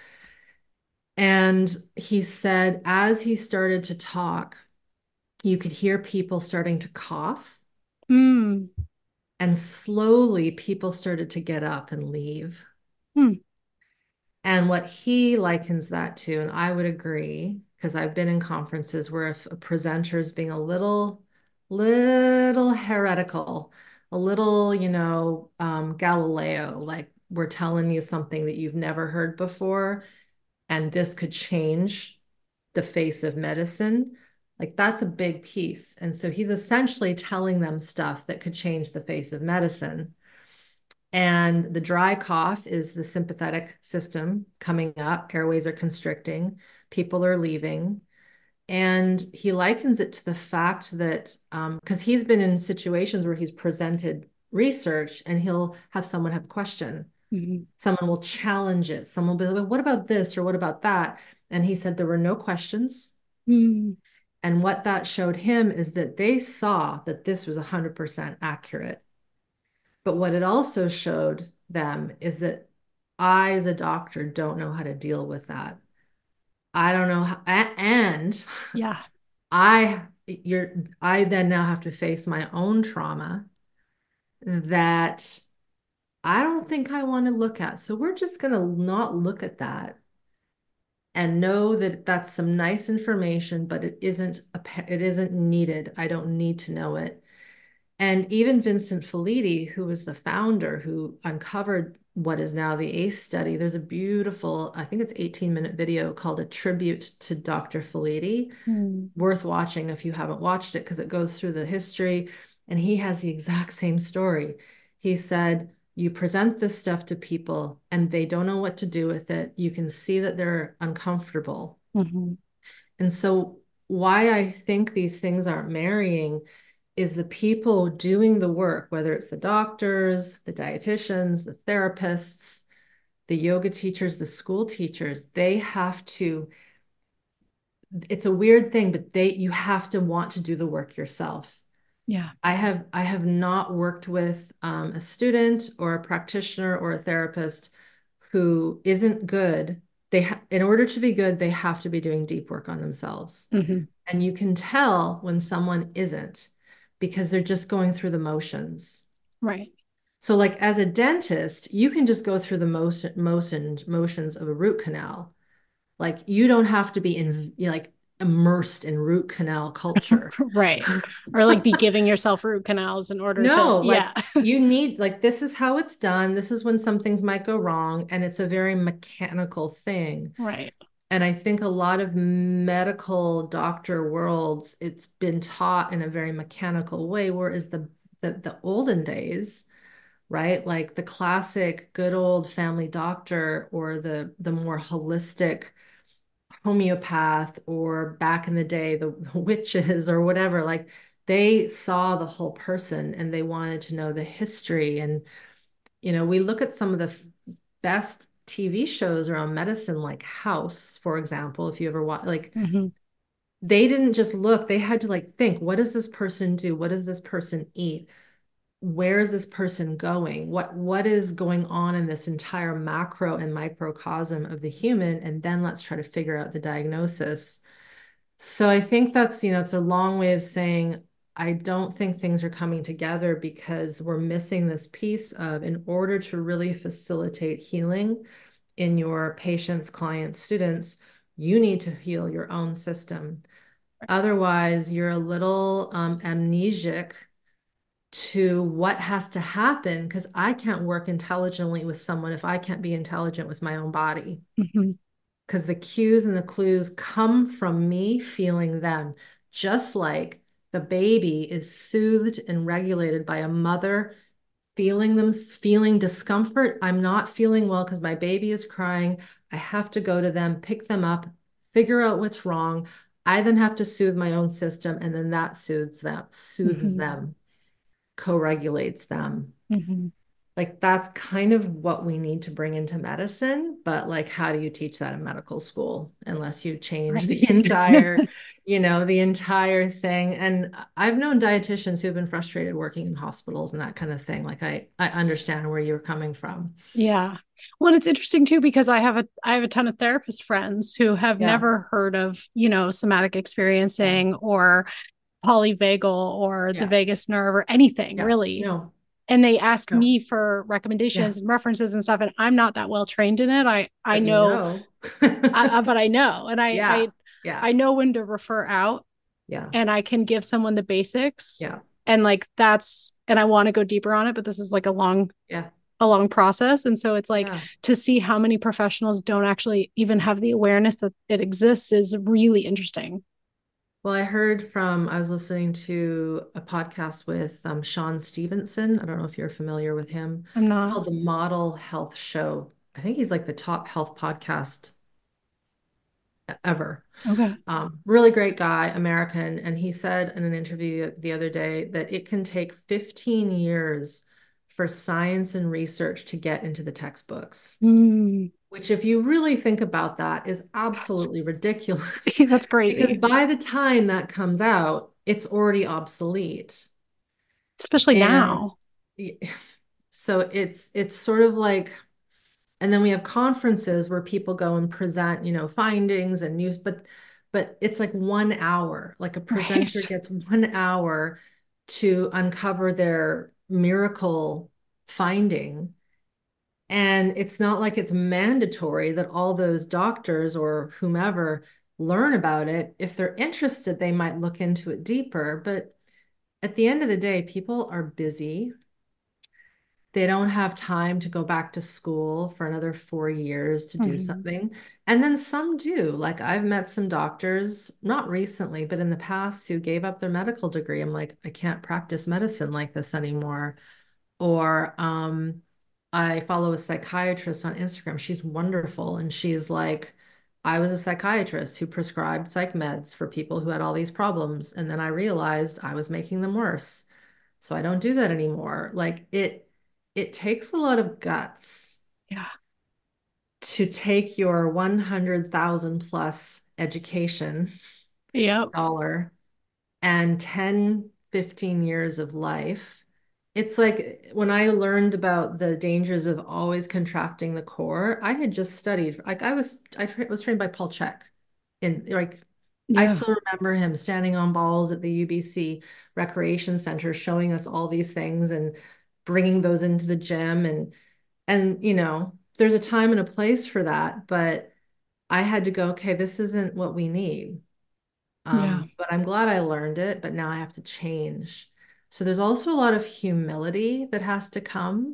And he said, as he started to talk, you could hear people starting to cough, Mm. and slowly people started to get up and leave. Mm. And what he likens that to, and I would agree, because I've been in conferences where if a presenter is being a little, little heretical, a little, you know, um, Galileo, like we're telling you something that you've never heard before, and this could change the face of medicine, like that's a big piece. And so he's essentially telling them stuff that could change the face of medicine. And the dry cough is the sympathetic system coming up. Airways are constricting. People are leaving. And he likens it to the fact that, um, because he's been in situations where he's presented research and he'll have someone have a question. Mm-hmm. Someone will challenge it. Someone will be like, what about this or what about that? And he said there were no questions. Mm. And what that showed him is that they saw that this was one hundred percent accurate. But what it also showed them is that I, as a doctor, don't know how to deal with that. I don't know how, and Yeah. I, you're, I then now have to face my own trauma that I don't think I want to look at. So we're just going to not look at that and know that that's some nice information, but it isn't, it isn't needed. I don't need to know it. And even Vincent Felitti, who was the founder who uncovered what is now the A C E study, there's a beautiful, I think it's eighteen minute video called A Tribute to Doctor Felitti. Mm. Worth watching if you haven't watched it because it goes through the history. And he has the exact same story. He said, you present this stuff to people and they don't know what to do with it. You can see that they're uncomfortable. Mm-hmm. And so, why I think these things aren't marrying is the people doing the work, whether it's the doctors, the dietitians, the therapists, the yoga teachers, the school teachers, they have to, it's a weird thing, but they, you have to want to do the work yourself. Yeah. I have, I have not worked with um, a student or a practitioner or a therapist who isn't good. They, ha- in order to be good, they have to be doing deep work on themselves. Mm-hmm. And you can tell when someone isn't because they're just going through the motions. Right. So, like as a dentist, you can just go through the motion, motion, motions of a root canal. Like you don't have to be in, you know, like immersed in root canal culture. Right. Or like be giving yourself root canals in order to, No, yeah. like you need, like, this is how it's done. This is when some things might go wrong. And it's a very mechanical thing. Right. And I think a lot of medical doctor worlds, it's been taught in a very mechanical way, whereas the the, the olden days, right? Like the classic good old family doctor or the the more holistic homeopath or back in the day, the, the witches or whatever, like they saw the whole person and they wanted to know the history. And, you know, we look at some of the f- best T V shows around medicine, like House, for example, if you ever watch, like Hmm. they didn't just look, they had to like think, what does this person do? What does this person eat? Where is this person going? What what is going on in this entire macro and microcosm of the human? And then let's try to figure out the diagnosis. So I think that's, you know, it's a long way of saying I don't think things are coming together because we're missing this piece of in order to really facilitate healing in your patients, clients, students, you need to heal your own system. Otherwise, you're a little um, amnesiac to what has to happen because I can't work intelligently with someone if I can't be intelligent with my own body. Hmm. Because the cues and the clues come from me feeling them, just like the baby is soothed and regulated by a mother feeling them, feeling discomfort. I'm not feeling well because my baby is crying. I have to go to them, pick them up, figure out what's wrong. I then have to soothe my own system, and then that soothes them, soothes Hmm. them, co-regulates them. Hmm. Like that's kind of what we need to bring into medicine, but like how do you teach that in medical school unless you change Right. the entire, you know, the entire thing. And I've known dietitians who've been frustrated working in hospitals and that kind of thing. Like I I understand where you're coming from. Yeah. Well, it's interesting too because I have a I have a ton of therapist friends who have Yeah. never heard of, you know, somatic Yeah. experiencing or polyvagal or the Yeah. vagus nerve or anything Yeah. really. No. And they ask No. me for Yeah. recommendations and references and stuff, and I'm not that well trained in it. I I But you know, know. I, I- but I know, and I Yeah. I Yeah. I know when to refer out, Yeah. and I can give someone the basics, Yeah. and like that's, and I want to go deeper on it, but this is like a long Yeah. a long process, and so it's like Yeah. to see how many professionals don't actually even have the awareness that it exists is really interesting. Well, I heard from, I was listening to a podcast with um, Sean Stevenson. I don't know if you're familiar with him. I'm It's not. called the Model Health Show. I think he's like the top health podcast ever. Okay. Um, really great guy, American. And he said in an interview the other day that it can take fifteen years for science and research to get into the textbooks. Mm, Which, if you really think about that, is that's absolutely ridiculous that's because crazy, by the time that comes out, it's already obsolete. especially And now. so it's it's sort of like, and then we have conferences where people go and present, you know, findings and news, but but it's like one hour, like a presenter Right. gets one hour to uncover their miracle finding. And it's not like it's mandatory that all those doctors or whomever learn about it. If they're interested, they might look into it deeper. But at the end of the day, people are busy. They don't have time to go back to school for another four years to do Mhm. something. And then some do. Like I've met some doctors, not recently, but in the past, who gave up their medical degree. I'm like, I can't practice medicine like this anymore. Or um, I follow a psychiatrist on Instagram. She's wonderful. And she's like, I was a psychiatrist who prescribed psych meds for people who had all these problems. And then I realized I was making them worse. So I don't do that anymore. Like it, it takes a lot of guts Yeah. to take your one hundred thousand plus education Yep. dollar and ten, fifteen years of life. It's like when I learned about the dangers of always contracting the core, I had just studied, like I was, I tra was trained by Paul Chek in like, I Yeah. still remember him standing on balls at the U B C Recreation Center, showing us all these things and bringing those into the gym. And, and, you know, there's a time and a place for that, but I had to go, okay, this isn't what we need. Yeah. Um, but I'm glad I learned it, but now I have to change. So there's also a lot of humility that has to come.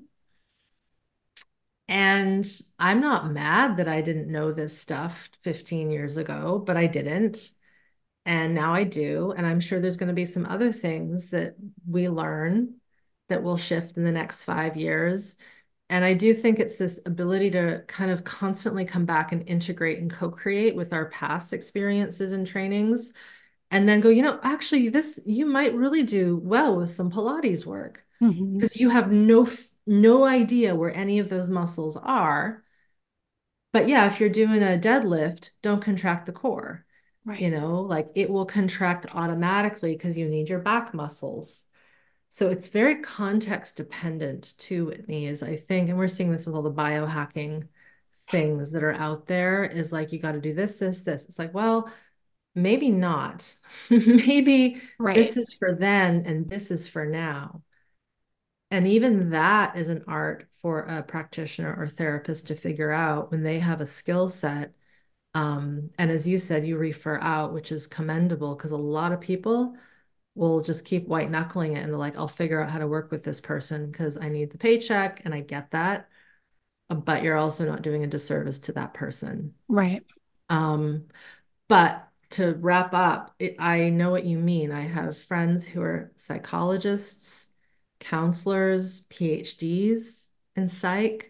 And I'm not mad that I didn't know this stuff fifteen years ago, but I didn't. And now I do. And I'm sure there's going to be some other things that we learn that will shift in the next five years. And I do think it's this ability to kind of constantly come back and integrate and co-create with our past experiences and trainings, and then go, you know, actually, this you might really do well with some Pilates work Hmm. because you have no no idea where any of those muscles are. But yeah, if you're doing a deadlift, don't contract the core. Right. You know, like it will contract automatically because you need your back muscles. So it's very context dependent too, Whitney, is I think, and we're seeing this with all the biohacking things that are out there, is like you got to do this, this, this. It's like, well, maybe not. Maybe Right. this is for then and this is for now. And even that is an art for a practitioner or therapist to figure out when they have a skill set. Um, and as you said, you refer out, which is commendable because a lot of people will just keep white knuckling it and they're like, I'll figure out how to work with this person because I need the paycheck and I get that. But you're also not doing a disservice to that person. Right. Um, but to wrap up, it, I know what you mean. I have friends who are psychologists, counselors, PhDs in psych,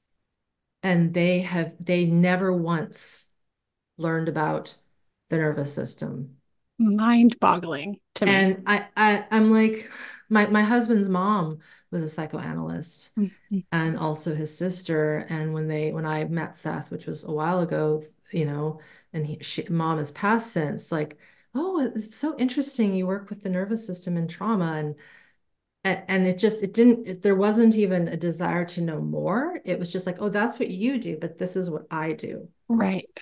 and they have they never once learned about the nervous system. Mind-boggling to me. And I, I I'm like, my my husband's mom was a psychoanalyst Mhm. and also his sister. And when they when I met Seth, which was a while ago, you know, and he she, mom has passed since, like, oh, it's so interesting. You work with the nervous system and trauma, and and, and it just it didn't it, there wasn't even a desire to know more. It was just like, oh, that's what you do, but this is what I do. Right.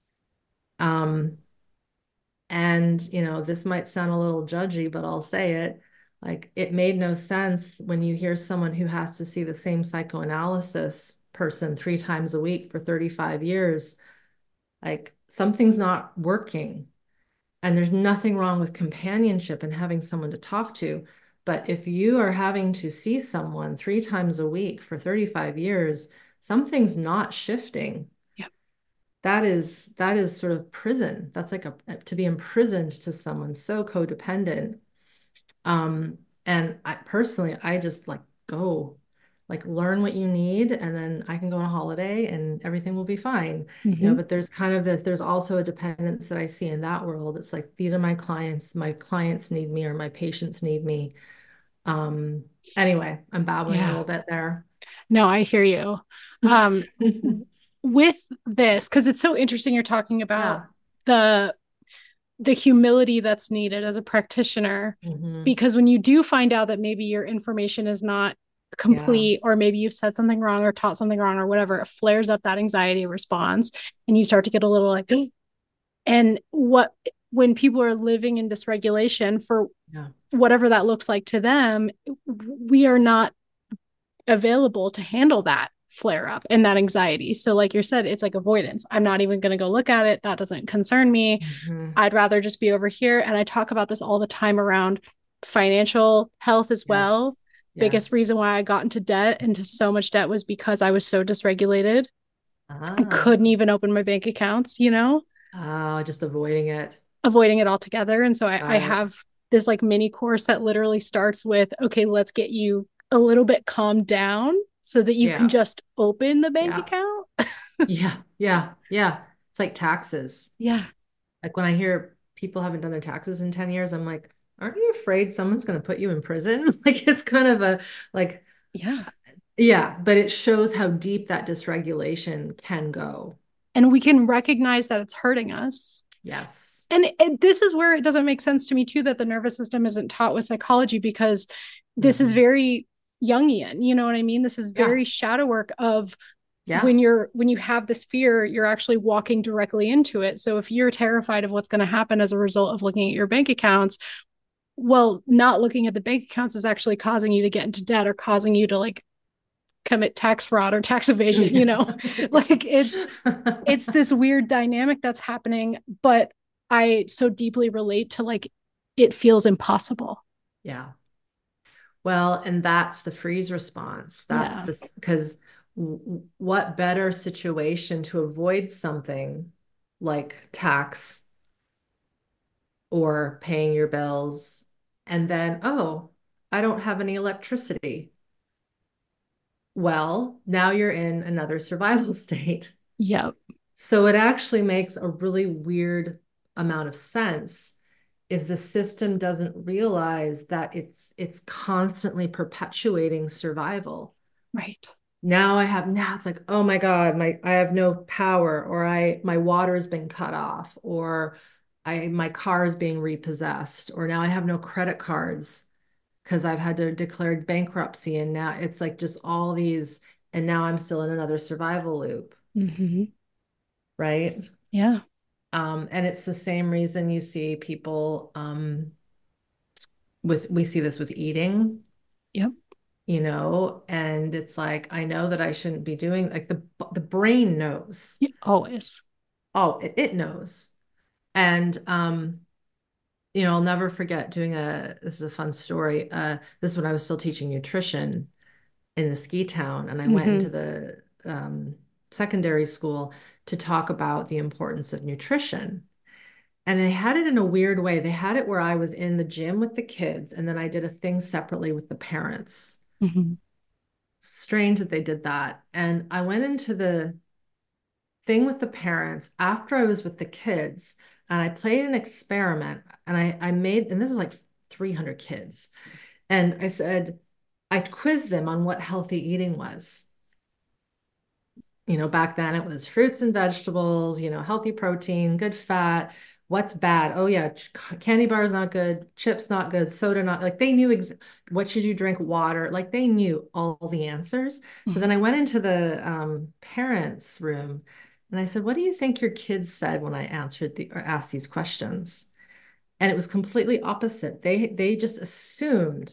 Um, And, you know, this might sound a little judgy, but I'll say it. Like, it made no sense when you hear someone who has to see the same psychoanalysis person three times a week for thirty-five years. Like, something's not working. And there's nothing wrong with companionship and having someone to talk to. But if you are having to see someone three times a week for thirty-five years, something's not shifting. Yep. That is that is sort of prison. That's like a to be imprisoned to someone so codependent. Um, and I personally, I just like go, like learn what you need, and then I can go on a holiday and everything will be fine. You know, Hmm. but there's kind of this, there's also a dependence that I see in that world. It's like these are my clients, my clients need me or my patients need me. Um, anyway, I'm babbling a Yeah. little bit there. No, I hear you. Um, with this, because it's so interesting you're talking about Yeah. the the humility that's needed as a practitioner, Hmm. because when you do find out that maybe your information is not Yeah. complete, or maybe you've said something wrong or taught something wrong or whatever, it flares up that anxiety response and you start to get a little like and what when people are living in dysregulation for Yeah. whatever that looks like to them, we are not available to handle that flare up and that anxiety. So, like you said, it's like avoidance. I'm not even going to go look at it. That doesn't concern me. Hmm. I'd rather just be over here. And I talk about this all the time around financial health as well. Yes. Biggest Yes. reason why I got into debt, into so much debt, was because I was so dysregulated. I Ah. couldn't even open my bank accounts, you know, Oh, just avoiding it. avoiding it altogether. And so I, I Got it. have this like mini course that literally starts with, okay, let's get you a little bit calmed down so that you can Yeah. just open the bank Yeah. account. Yeah. Yeah. Yeah. It's like taxes. Yeah. Like when I hear people haven't done their taxes in ten years, I'm like, aren't you afraid someone's going to put you in prison? Like it's kind of a like, Yeah. yeah, but it shows how deep that dysregulation can go. And we can recognize that it's hurting us. Yes. And it, this is where it doesn't make sense to me, too, that the nervous system isn't taught with psychology, because this is Hmm. very Jungian. You know what I mean? This is Yeah. very shadow work of Yeah. when you're when you have this fear, you're actually walking directly into it. So if you're terrified of what's going to happen as a result of looking at your bank accounts, well, not looking at the bank accounts is actually causing you to get into debt or causing you to like commit tax fraud or tax evasion, you know. Like it's it's this weird dynamic that's happening. But I so deeply relate to like it feels impossible. Yeah. Well, and that's the freeze response. That's Yeah. this because what better situation to avoid something like tax or paying your bills and then, oh, I don't have any electricity. Well, now you're in another survival state. Yep. So it actually makes a really weird amount of sense is the system doesn't realize that it's it's constantly perpetuating survival. Right. Now I have now it's like, oh my God, my I have no power, or I my water's been cut off, or I my car is being repossessed, or now I have no credit cards because I've had to declare bankruptcy. And now it's like just all these, and now I'm still in another survival loop, Mm-hmm. right? Yeah. Um, and it's the same reason you see people um, with, we see this with eating, Yep. you know, and it's like, I know that I shouldn't be doing like the, the brain knows. Yeah, always. Oh, it, it knows. And, um, you know, I'll never forget doing a, this is a fun story. Uh, this is when I was still teaching nutrition in the ski town, and I went Mm-hmm. into the um, secondary school to talk about the importance of nutrition. And they had it in a weird way. They had it where I was in the gym with the kids, and then I did a thing separately with the parents. Mm-hmm. Strange that they did that. And I went into the thing with the parents after I was with the kids, and I played an experiment. And I, I made, and this is like three hundred kids. And I said, I quizzed them on what healthy eating was. You know, back then it was fruits and vegetables, you know, healthy protein, good fat. What's bad? Oh yeah, candy bar is not good, chips not good, soda not like they knew ex what should you drink, water, like they knew all the answers. So then Mm-hmm. I went into the um, parents' room and I said, "What do you think your kids said when I answered the or asked these questions?" And it was completely opposite. They they just assumed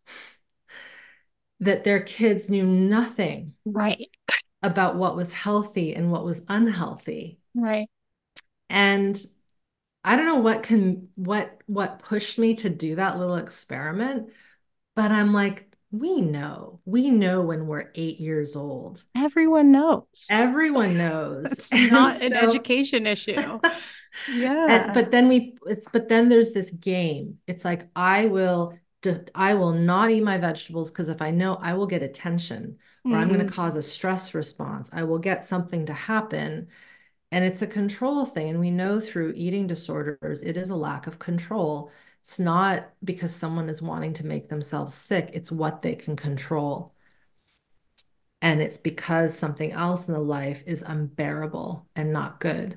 that their kids knew nothing Right. about what was healthy and what was unhealthy. Right. And I don't know what can what what pushed me to do that little experiment, but I'm like, we know. We know when we're eight years old. Everyone knows. Everyone knows. It's And not an so education issue. and Yeah. but then we it's but then there's this game. It's like I will I will not eat my vegetables because if I know I will get attention or I'm going Mm-hmm. to cause a stress response, I will get something to happen. And it's a control thing. And we know through eating disorders, it is a lack of control. It's not because someone is wanting to make themselves sick, it's what they can control. And it's because something else in the life is unbearable and not good.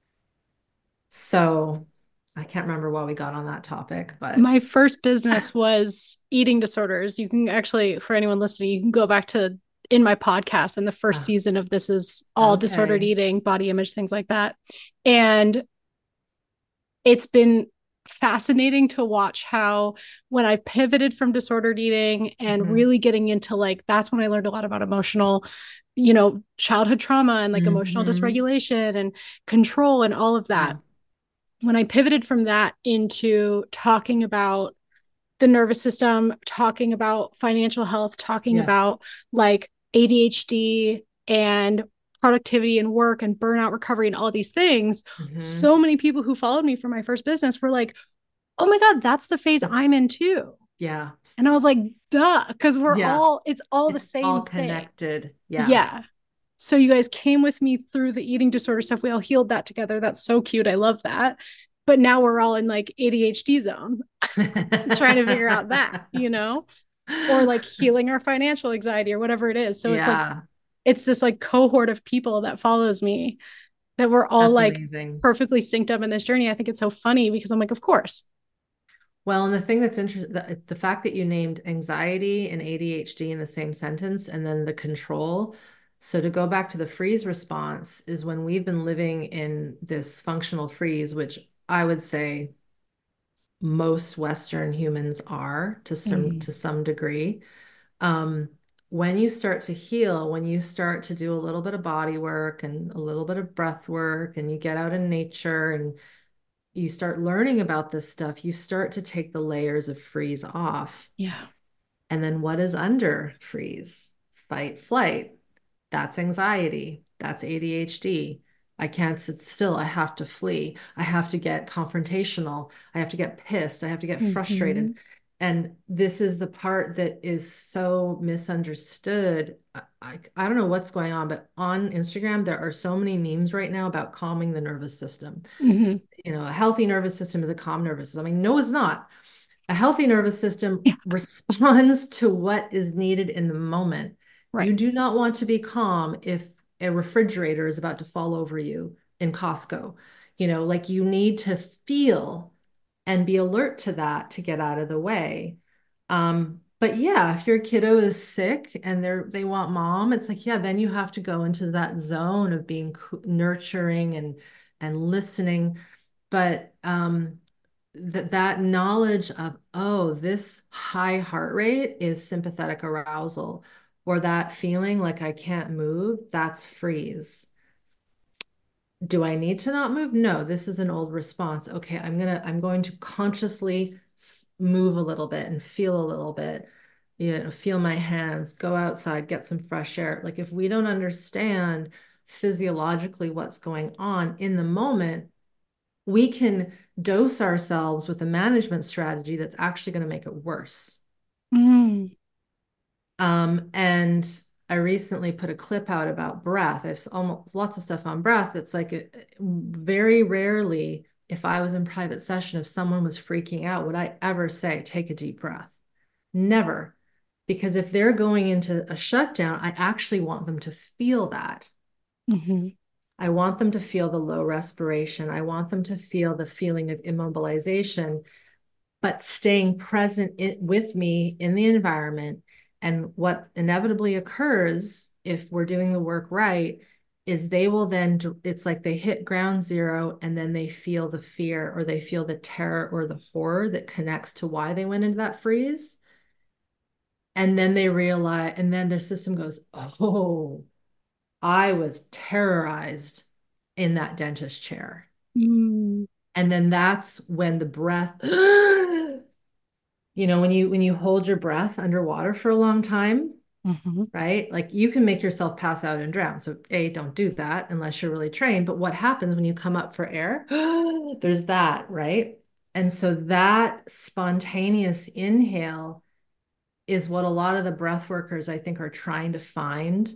So I can't remember why we got on that topic, but My first business was eating disorders. You can actually, for anyone listening, you can go back to in my podcast, and the first uh, season of this is all disordered okay. eating, body image, things like that. And it's been fascinating to watch how when I pivoted from disordered eating and Hmm. really getting into like that's when I learned a lot about emotional, you know, childhood trauma and like emotional Hmm. dysregulation and control and all of that. Yeah. When I pivoted from that into talking about the nervous system, talking about financial health, talking Yeah. about like A D H D and productivity and work and burnout recovery and all these things, Hmm. so many people who followed me for my first business were like, oh my God, that's the phase That's I'm in too. yeah. And I was like, duh, because we're Yeah. all, it's all the It's all same thing. connected. Yeah. Yeah. So you guys came with me through the eating disorder stuff. We all healed that together. That's so cute. I love that. But now we're all in like A D H D zone trying to figure out that, you know, or like healing our financial anxiety or whatever it is. So it's like, Yeah, it's this like cohort of people that follows me that we're all that's like amazing. perfectly synced up in this journey. I think it's so funny because I'm like, of course. Well, and the thing that's interesting, the, the fact that you named anxiety and A D H D in the same sentence and then the control. So to go back to the freeze response is when we've been living in this functional freeze, which I would say most Western humans are to some Mm-hmm. to some degree. Um, when you start to heal, when you start to do a little bit of body work and a little bit of breath work, and you get out in nature and you start learning about this stuff, you start to take the layers of freeze off. Yeah. And then what is under freeze? Fight, flight. That's anxiety. That's A D H D. I can't sit still. I have to flee. I have to get confrontational. I have to get pissed. I have to get Mm-hmm. frustrated. And this is the part that is so misunderstood. I, I, I don't know what's going on, but on Instagram, there are so many memes right now about calming the nervous system. Mm-hmm. You know, a healthy nervous system is a calm nervous system. I mean, no, it's not. A healthy nervous system Yeah. responds to what is needed in the moment. Right. You do not want to be calm if a refrigerator is about to fall over you in Costco. You know, like you need to feel and be alert to that to get out of the way. Um, but yeah, if your kiddo is sick and they're they want mom, it's like, yeah, then you have to go into that zone of being nurturing and and listening. But um that that knowledge of, oh, this high heart rate is sympathetic arousal, or that feeling like I can't move, that's freeze. Do I need to not move? No, this is an old response. Okay, I'm gonna, I'm going to consciously move a little bit and feel a little bit, you know, feel my hands, go outside, get some fresh air. Like if we don't understand physiologically what's going on in the moment, we can dose ourselves with a management strategy that's actually going to make it worse. Mm. Um, and I recently put a clip out about breath. I've almost lots of stuff on breath. It's like it, very rarely, if I was in private session, if someone was freaking out, would I ever say, take a deep breath? Never. Because if they're going into a shutdown, I actually want them to feel that. Mm-hmm. I want them to feel the low respiration. I want them to feel the feeling of immobilization, but staying present in, with me in the environment. And what inevitably occurs if we're doing the work right is they will then, it's like they hit ground zero and then they feel the fear or they feel the terror or the horror that connects to why they went into that freeze. And then they realize, and then their system goes, oh, I was terrorized in that dentist chair. Mm. And then that's when the breath, you know, when you when you hold your breath underwater for a long time, Mm-hmm. right? Like you can make yourself pass out and drown. So A, don't do that unless you're really trained. But what happens when you come up for air? There's that, right? And so that spontaneous inhale is what a lot of the breath workers, I think, are trying to find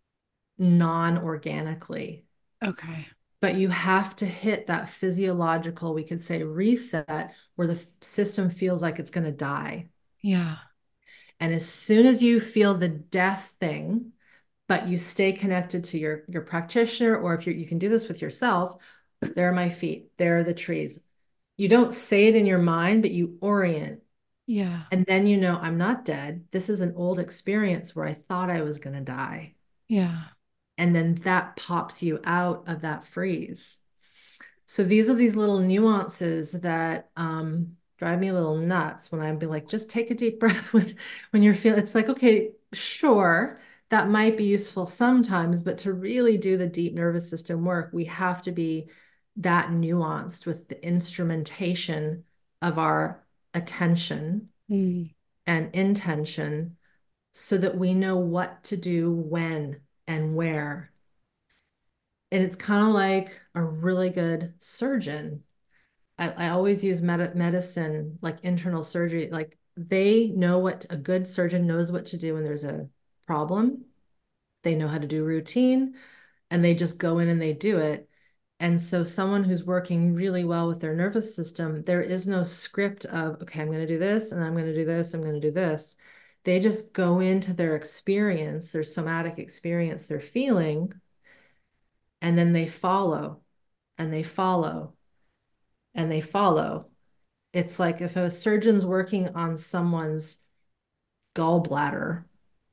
non-organically. Okay. But you have to hit that physiological, we could say reset, where the system feels like it's going to die. Yeah. And as soon as you feel the death thing, but you stay connected to your, your practitioner, or if you you can do this with yourself, there are my feet, there are the trees. You don't say it in your mind, but you orient. Yeah. And then you know, I'm not dead. This is an old experience where I thought I was going to die. Yeah. And then that pops you out of that freeze. So these are these little nuances that um, drive me a little nuts when I'm be like, just take a deep breath when when you're feeling. It's like, okay, sure, that might be useful sometimes, but to really do the deep nervous system work, we have to be that nuanced with the instrumentation of our attention Mm. and intention so that we know what to do when and where. And it's kind of like a really good surgeon. I, I always use med medicine, like internal surgery, like they know what a good surgeon knows what to do when there's a problem. They know how to do routine and they just go in and they do it. And so someone who's working really well with their nervous system, there is no script of, okay, I'm going to do this and I'm going to do this, I'm going to do this. They just go into their experience, their somatic experience, their feeling, and then they follow and they follow and they follow. It's like if a surgeon's working on someone's gallbladder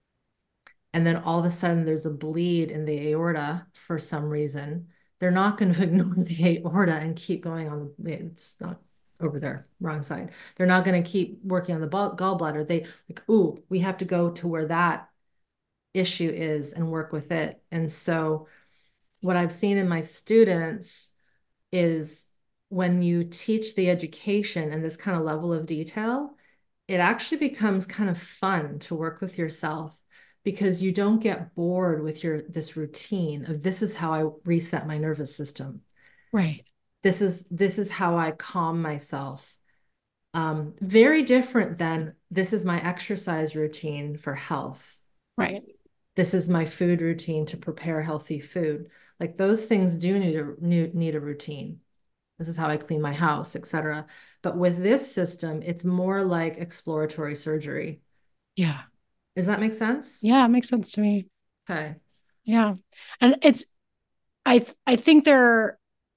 and then all of a sudden there's a bleed in the aorta for some reason, they're not going to ignore the aorta and keep going on. It's not over there, wrong side. They're not going to keep working on the gallbladder. They like, ooh, we have to go to where that issue is and work with it. And so what I've seen in my students is when you teach the education and this kind of level of detail, it actually becomes kind of fun to work with yourself because you don't get bored with your this routine of this is how I reset my nervous system. Right. This is this is how I calm myself. Um, very different than this is my exercise routine for health. Right. This is my food routine to prepare healthy food. Like those things do need a need, need a routine. This is how I clean my house, et cetera. But with this system, it's more like exploratory surgery. Yeah. Does that make sense? Yeah, it makes sense to me. Okay. Yeah. And it's I th- I think there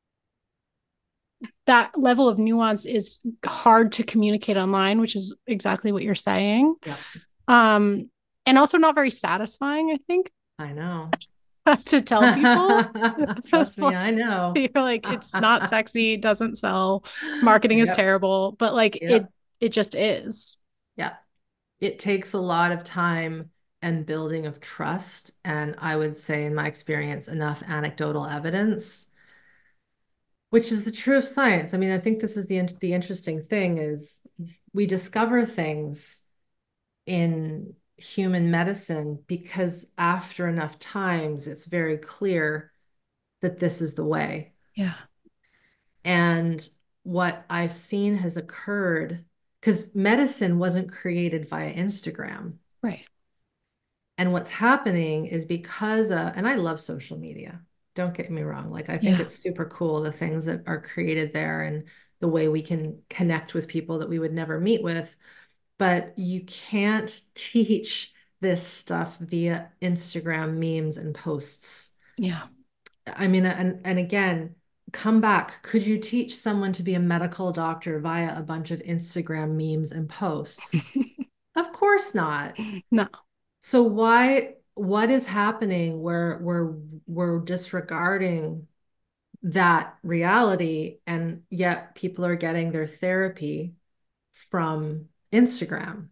that level of nuance is hard to communicate online, which is exactly what you're saying. Yeah, Um, and also not very satisfying, I think, I know. to tell people. Trust me, I know. You're like, it's not sexy, doesn't sell, marketing is Yep. terrible, but like it Yep. it just is. Yeah. It takes a lot of time and building of trust. And I would say, in my experience, enough anecdotal evidence, which is the truth of science. I mean, I think this is the, the interesting thing is we discover things in human medicine because after enough times, it's very clear that this is the way. Yeah. And what I've seen has occurred because medicine wasn't created via Instagram. Right. And what's happening is because, uh, and I love social media. Don't get me wrong. Like, I think Yeah. it's super cool, the things that are created there and the way we can connect with people that we would never meet with. But you can't teach this stuff via Instagram memes and posts. Yeah. I mean, and, and again, come back. Could you teach someone to be a medical doctor via a bunch of Instagram memes and posts? Of course not. No. So why, what is happening where we're we're disregarding that reality and yet people are getting their therapy from Instagram?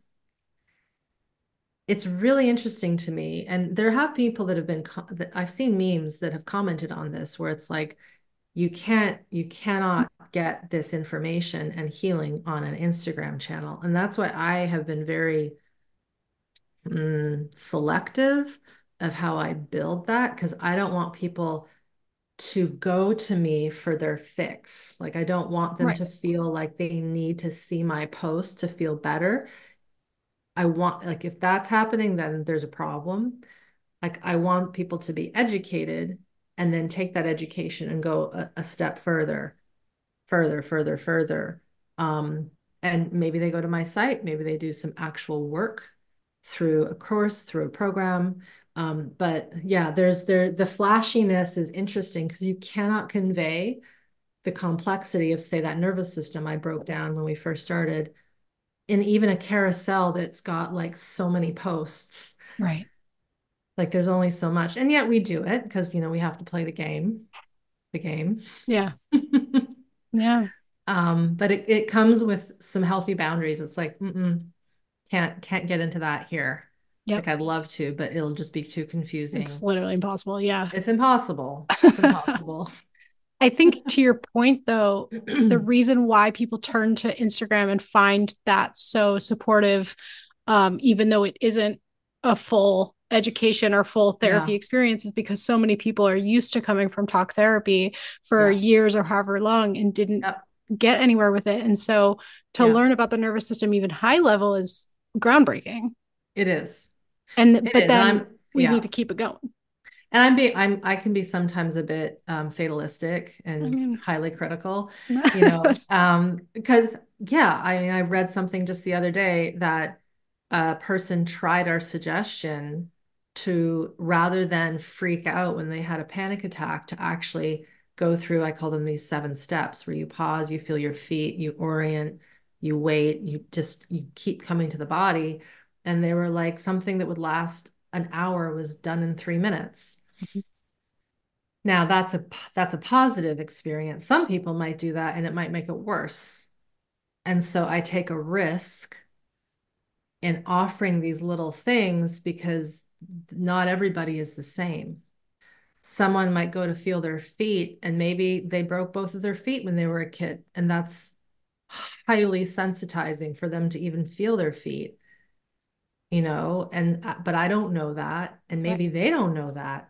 It's really interesting to me. And there have people that have been that I've seen memes that have commented on this where it's like you can't you cannot get this information and healing on an Instagram channel. And that's why I have been very mm, selective of how I build that because I don't want people to go to me for their fix. Like, I don't want them Right. to feel like they need to see my post to feel better. I want, like, if that's happening, then there's a problem. Like, I want people to be educated and then take that education and go a, a step further, further, further, further. Um, and maybe they go to my site, maybe they do some actual work through a course, through a program. Um, but yeah, there's there the flashiness is interesting because you cannot convey the complexity of, say, that nervous system I broke down when we first started in even a carousel that's got like so many posts. Right. Like there's only so much. And yet we do it because, you know, we have to play the game, the game. Yeah. Yeah. Um, but it, it comes with some healthy boundaries. It's like, mm-mm, can't can't get into that here. Yep. Like I'd love to, but it'll just be too It's confusing. literally impossible. Yeah. It's impossible. It's impossible. I think to your point, though, the reason why people turn to Instagram and find that so supportive, um, even though it isn't a full education or full therapy Yeah. experience, is because so many people are used to coming from talk therapy for Yeah. years or however long and didn't Yep. get anywhere with it. And so to Yeah. learn about the nervous system, even high level, is groundbreaking. It is. And It but is. And then I'm we need yeah. to keep it going. And I'm being I'm I can be sometimes a bit um fatalistic I and mean, highly critical, you know, um, because yeah, I mean I read something just the other day that a person tried our suggestion to rather than freak out when they had a panic attack to actually go through, I call them these seven steps where you pause, you feel your feet, you orient, you wait, you just you keep coming to the body. And they were like something that would last an hour was done in three minutes. Now that's a that's a positive experience. Some people might do that and it might make it worse. And so I take a risk in offering these little things because not everybody is the same. someone might go to feel their feet and maybe they broke both of their feet when they were a kid. And that's highly sensitizing for them to even feel their feet, you know, and uh, but I don't know that. And Right. maybe they don't know that.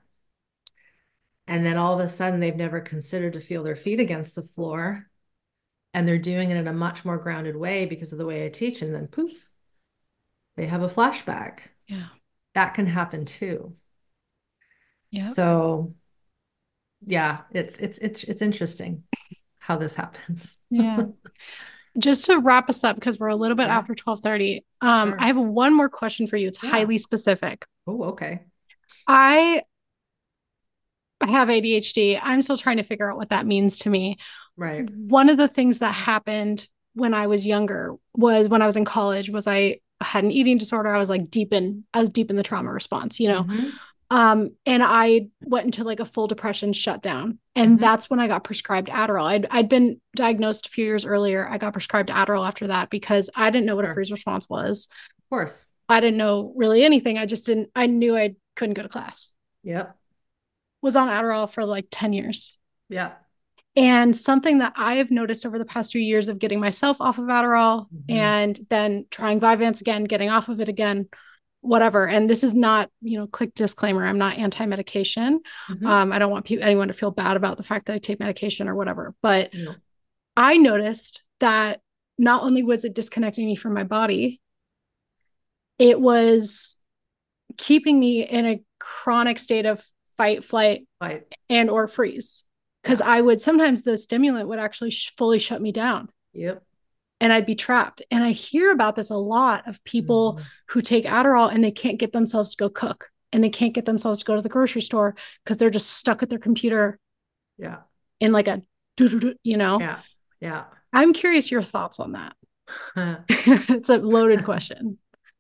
And then all of a sudden they've never considered to feel their feet against the floor. And they're doing it in a much more grounded way because of the way I teach. And then poof, they have a flashback. Yeah. That can happen too. Yep. So yeah, it's it's it's it's interesting how this happens. Yeah. Just to wrap us up, because we're a little bit Yeah, after twelve thirty, um, I sure. have one more question for you. It's Yeah. highly specific. Oh, okay. I have A D H D. I'm still trying to figure out what that means to me. Right. One of the things that happened when I was younger was when I was in college was I had an eating disorder. I was like deep in, I was deep in the trauma response, you know. Mm-hmm. Um, and I went into like a full depression shutdown. And Mm-hmm. that's when I got prescribed Adderall. I'd, I'd been diagnosed a few years earlier. I got prescribed Adderall after that because I didn't know what a Sure. freeze response was. Of course. I didn't know really anything. I just didn't, I knew I couldn't go to class. Yep. Was on Adderall for like ten years. Yeah. And something that I've noticed over the past few years of getting myself off of Adderall Mm-hmm. and then trying Vyvanse again, getting off of it again, whatever. And this is not, you know, quick disclaimer, I'm not anti-medication. Mm-hmm. Um, I don't want pe- anyone to feel bad about the fact that I take medication or whatever. But No. I noticed that not only was it disconnecting me from my body, it was keeping me in a chronic state of fight, flight, Right. and or freeze. Because Yeah. I would sometimes the stimulant would actually sh- fully shut me down Yep. and I'd be trapped. And I hear about this a lot of people Mm-hmm. who take Adderall and they can't get themselves to go cook and they can't get themselves to go to the grocery store because they're just stuck at their computer Yeah. in like a, you know. Yeah. Yeah. I'm curious your thoughts on that. It's a loaded question.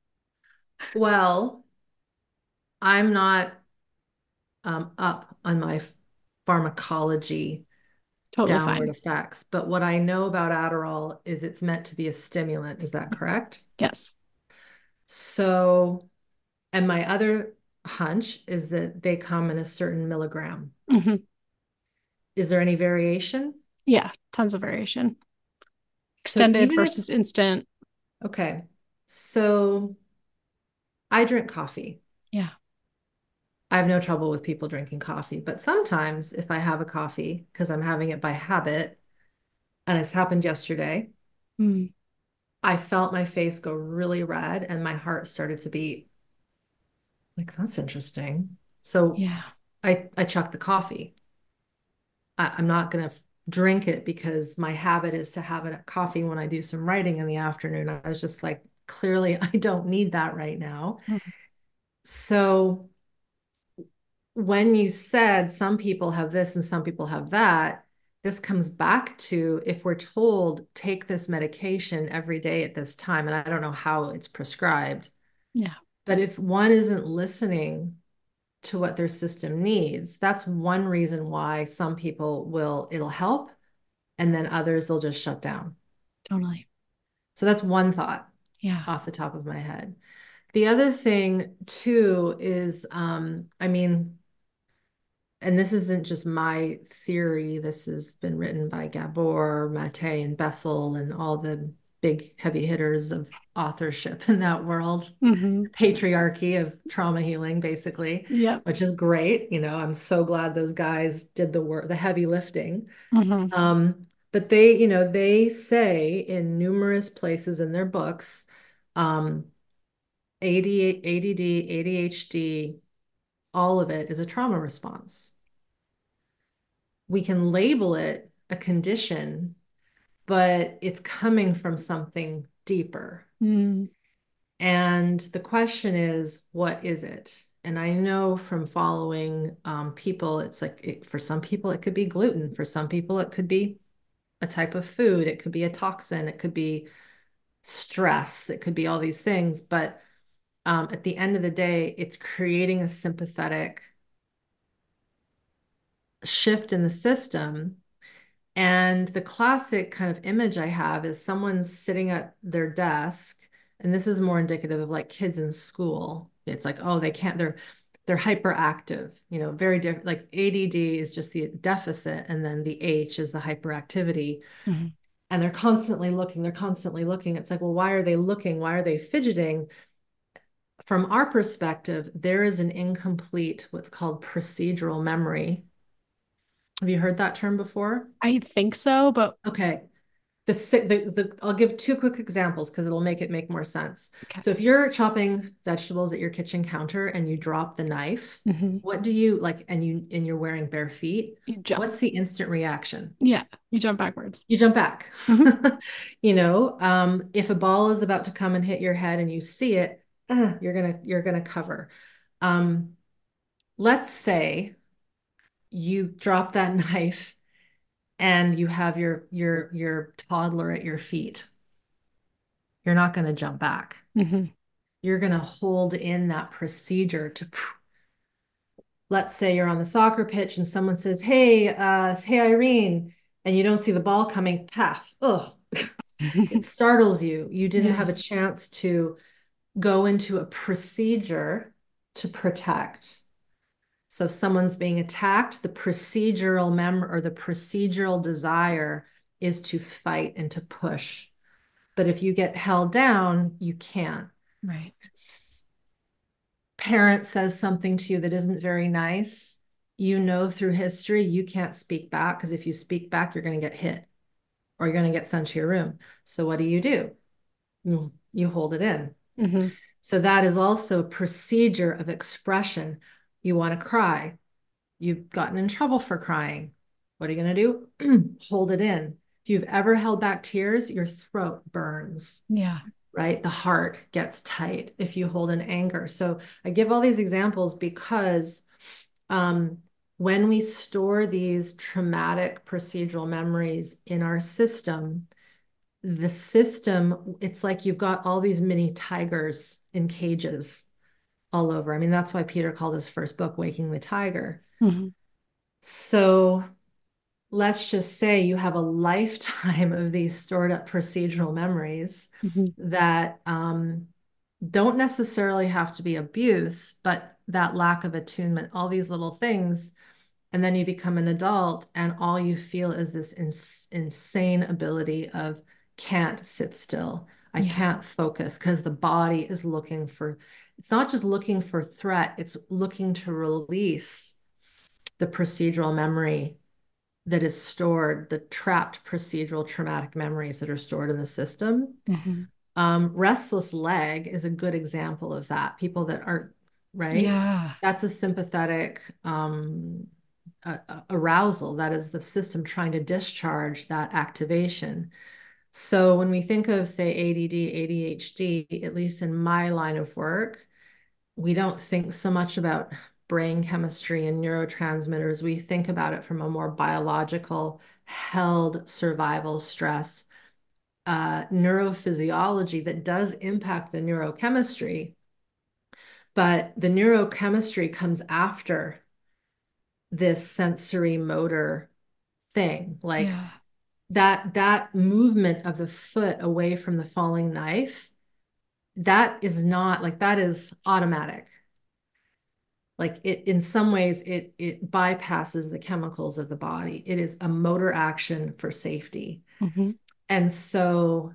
Well, I'm not um, up on my pharmacology Totally downward fine. effects, but what I know about Adderall is it's meant to be a stimulant. Is that correct? Yes. So, and my other hunch is that they come in a certain milligram. Mm-hmm. Is there any variation? Yeah. Tons of variation. So Extended even if, versus instant. okay, so I drink coffee. Yeah. I have no trouble with people drinking coffee, but sometimes if I have a coffee, because I'm having it by habit, and it's happened yesterday, Mm. I felt my face go really red and my heart started to beat. Like, that's interesting. So Yeah. I, I chucked the coffee. I, I'm not going to drink it because my habit is to have a coffee when I do some writing in the afternoon. I was just like, clearly, I don't need that right now. Mm. So when you said some people have this and some people have that, this comes back to if we're told take this medication every day at this time, and I don't know how it's prescribed, Yeah. but if one isn't listening to what their system needs, that's one reason why some people will, it'll help, and then others they'll just shut down. Totally. So that's one thought Yeah. off the top of my head. The other thing too is, um, I mean, and this isn't just my theory, this has been written by Gabor, Mate, and Bessel, and all the big heavy hitters of authorship in that world, Mm-hmm. patriarchy of trauma healing, basically, Yep. which is great. You know, I'm so glad those guys did the work, the heavy lifting. Mm-hmm. Um, but they, you know, they say in numerous places in their books, um, A D, A D D, A D H D, all of it is a trauma response. We can label it a condition, but it's coming from something deeper. Mm. And the question is, what is it? And I know from following um, people, it's like it, for some people, it could be gluten. For some people, it could be a type of food. It could be a toxin. It could be stress. It could be all these things. But um, at the end of the day, it's creating a sympathetic shift in the system. And the classic kind of image I have is someone's sitting at their desk, and this is more indicative of like kids in school. It's like, oh, they can't, they're they're hyperactive, you know, very different. Like A D D is just the deficit, and then the H is the hyperactivity. Mhm. And they're constantly looking, they're constantly looking. It's like, well, why are they looking? Why are they fidgeting? From our perspective, there is an incomplete, what's called procedural memory. Have you heard that term before? I think so, but Okay. The, the, the I'll give two quick examples because it'll make it make more sense. okay. So if you're chopping vegetables at your kitchen counter and you drop the knife, Hmm. what do you like? And you and you're wearing bare feet. You jump. What's the instant reaction? Yeah, you jump backwards. You jump back. Hmm. You know, um, if a ball is about to come and hit your head and you see it, uh, you're gonna you're gonna cover. Um, let's say you drop that knife and you have your your your toddler at your feet. You're not going to jump back. Hmm. You're going to hold in that procedure to, let's say you're on the soccer pitch and someone says, hey, uh, hey, Irene, and you don't see the ball coming, path. Ugh. It startles you. You didn't have Yeah. a chance to go into a procedure to protect. So if someone's being attacked, the procedural mem or the procedural desire is to fight and to push. But if you get held down, you can't. Right. Parent says something to you that isn't very nice, you know through history you can't speak back, because if you speak back, you're going to get hit or you're going to get sent to your room. So what do you do? You, you hold it in. Hmm. So that is also a procedure of expression. You want to cry. You've gotten in trouble for crying. What are you going to do? Hold it in. If you've ever held back tears, your throat burns, Yeah. right? The heart gets tight if you hold in anger. So I give all these examples because um, when we store these traumatic procedural memories in our system, the system, it's like you've got all these mini tigers in cages all over. I mean, that's why Peter called his first book Waking the Tiger. Hmm. So let's just say you have a lifetime of these stored up procedural memories Hmm. that um, don't necessarily have to be abuse, but that lack of attunement, all these little things. And then you become an adult, and all you feel is this ins insane ability of can't sit still. I Yeah. can't focus because the body is looking for, it's not just looking for threat, it's looking to release the procedural memory that is stored, the trapped procedural traumatic memories that are stored in the system. Hmm. Um, restless leg is a good example of that. People that are, right? Yeah. That's a sympathetic um, uh, arousal. That is the system trying to discharge that activation. So when we think of, say, A D D, A D H D, at least in my line of work, we don't think so much about brain chemistry and neurotransmitters. We think about it from a more biological, held survival stress, uh, neurophysiology that does impact the neurochemistry, but the neurochemistry comes after this sensory motor thing. Like Yeah. that, that movement of the foot away from the falling knife, that is not like that is automatic. Like it, in some ways, it it bypasses the chemicals of the body. It is a motor action for safety. Hmm. And so,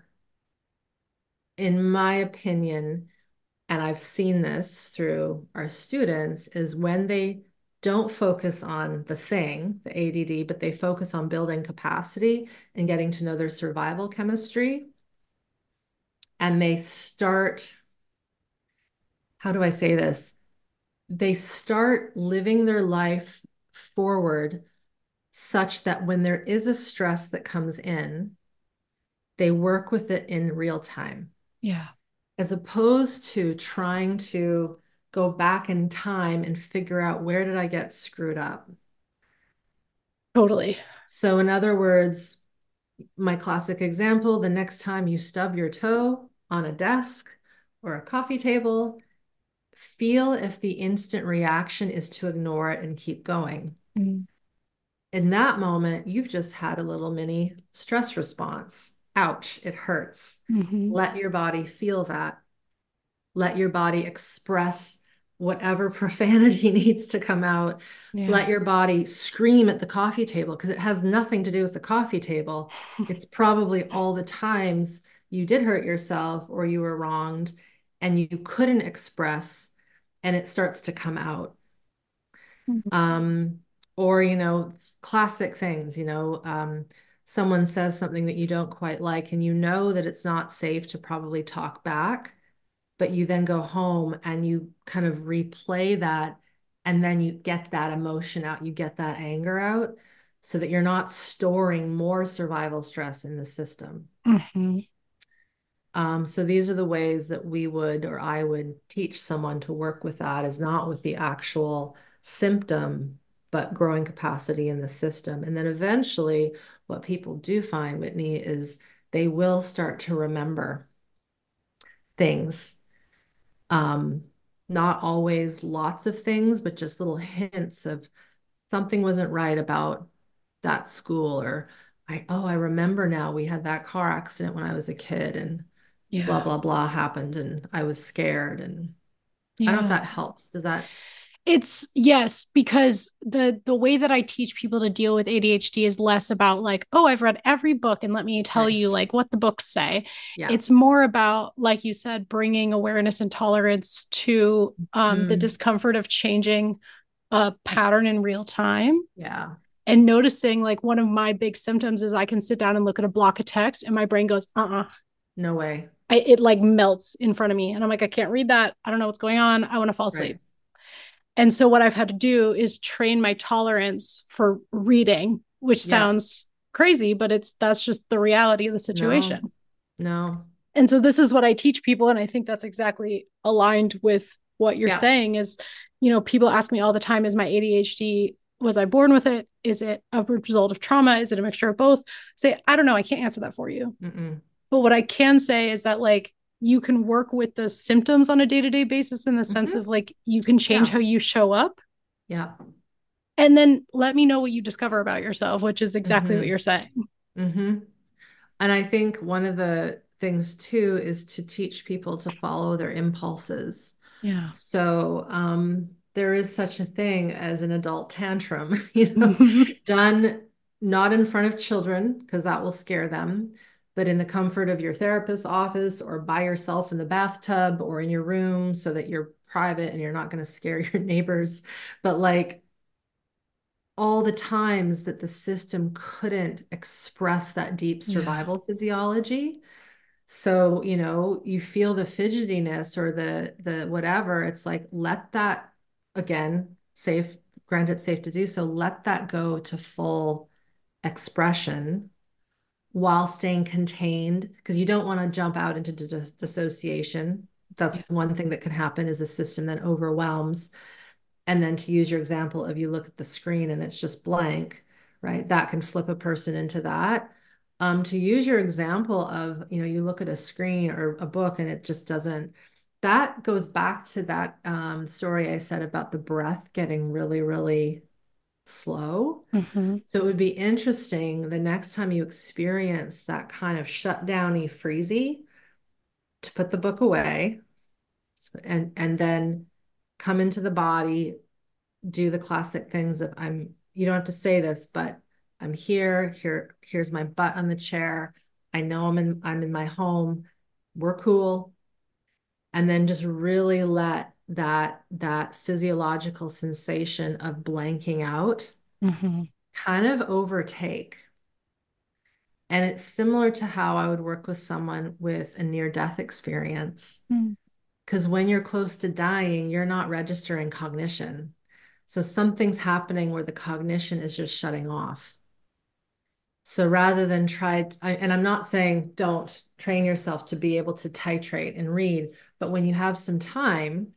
in my opinion, and I've seen this through our students, is when they don't focus on the thing, the A D D, but they focus on building capacity and getting to know their survival chemistry, and they start, how do I say this? They start living their life forward such that when there is a stress that comes in, they work with it in real time, Yeah. as opposed to trying to go back in time and figure out where did I get screwed up. Totally. So, in other words, my classic example, the next time you stub your toe on a desk or a coffee table, feel if the instant reaction is to ignore it and keep going. Mm. In that moment, you've just had a little mini stress response. Ouch, it hurts. Hmm. Let your body feel that. Let your body express whatever profanity needs to come out. Yeah. Let your body scream at the coffee table because it has nothing to do with the coffee table. It's probably all the times you did hurt yourself or you were wronged and you couldn't express, and it starts to come out. Um, or, you know, classic things, you know, um, someone says something that you don't quite like, and you know that it's not safe to probably talk back, but you then go home and you kind of replay that, and then you get that emotion out, you get that anger out, so that you're not storing more survival stress in the system. Hmm. Um, so these are the ways that we would, or I would teach someone to work with that, is not with the actual symptom, but growing capacity in the system. And then eventually, what people do find, Whitney, is they will start to remember things. Um, Not always lots of things, but just little hints of something wasn't right about that school, or I, oh, I remember now we had that car accident when I was a kid, and blah, Yeah. blah, blah happened, and I was scared. And I don't know if Yeah. that helps. Does that? It's yes, because the the way that I teach people to deal with A D H D is less about like, oh, I've read every book and let me tell Right. you like what the books say. Yeah. It's more about, like you said, bringing awareness and tolerance to um, the Mm, discomfort of changing a pattern in real time yeah. and noticing like one of my big symptoms is I can sit down and look at a block of text and my brain goes, uh-uh. No way. I, it like melts in front of me and I'm like, I can't read that. I don't know what's going on. I want to fall Right. asleep. And so what I've had to do is train my tolerance for reading, which Yeah. sounds crazy, but it's that's just the reality of the No, situation. no. And so this is what I teach people, and I think that's exactly aligned with what you're Yeah. saying is, you know, people ask me all the time, is my A D H D, was I born with it? Is it a result of trauma? Is it a mixture of both? Say, I don't know, I can't answer that for you. Mm-mm. But what I can say is that like you can work with the symptoms on a day-to-day basis in the sense Hmm. of like you can change Yeah. how you show up Yeah. and then let me know what you discover about yourself, which is exactly what Hmm. you're saying. Hmm. And I think one of the things too is to teach people to follow their impulses. Yeah. So um, there is such a thing as an adult tantrum, you know, Mm-hmm. done not in front of children, because that will scare them, but in the comfort of your therapist's office or by yourself in the bathtub or in your room so that you're private and you're not going to scare your neighbors. But like all the times that the system couldn't express that deep Yeah. survival physiology. So, you know, you feel the fidgetiness or the the whatever. It's like let that again, safe, granted safe to do so, let that go to full expression while staying contained because you don't want to jump out into dis dissociation. That's Yeah. one thing that can happen is the system then overwhelms. And then to use your example of you look at the screen and it's just blank, right? That can flip a person into that. Um, to use your example of, you know, you look at a screen or a book and it just doesn't, that goes back to that um, story I said about the breath getting really, really slow. Mm-hmm. So it would be interesting the next time you experience that kind of shutdowny, freezy, to put the book away and and then come into the body, do the classic things of I'm, you don't have to say this, but I'm here, here, here's my butt on the chair. I know I'm in, I'm in my home. We're cool. And then just really let that that physiological sensation of blanking out Mm-hmm. kind of overtake. And it's similar to how I would work with someone with a near-death experience. Because when you're close to dying, you're not registering cognition. So something's happening where the cognition is just shutting off. So rather than try, to, I, and I'm not saying don't train yourself to be able to titrate and read, but when you have some time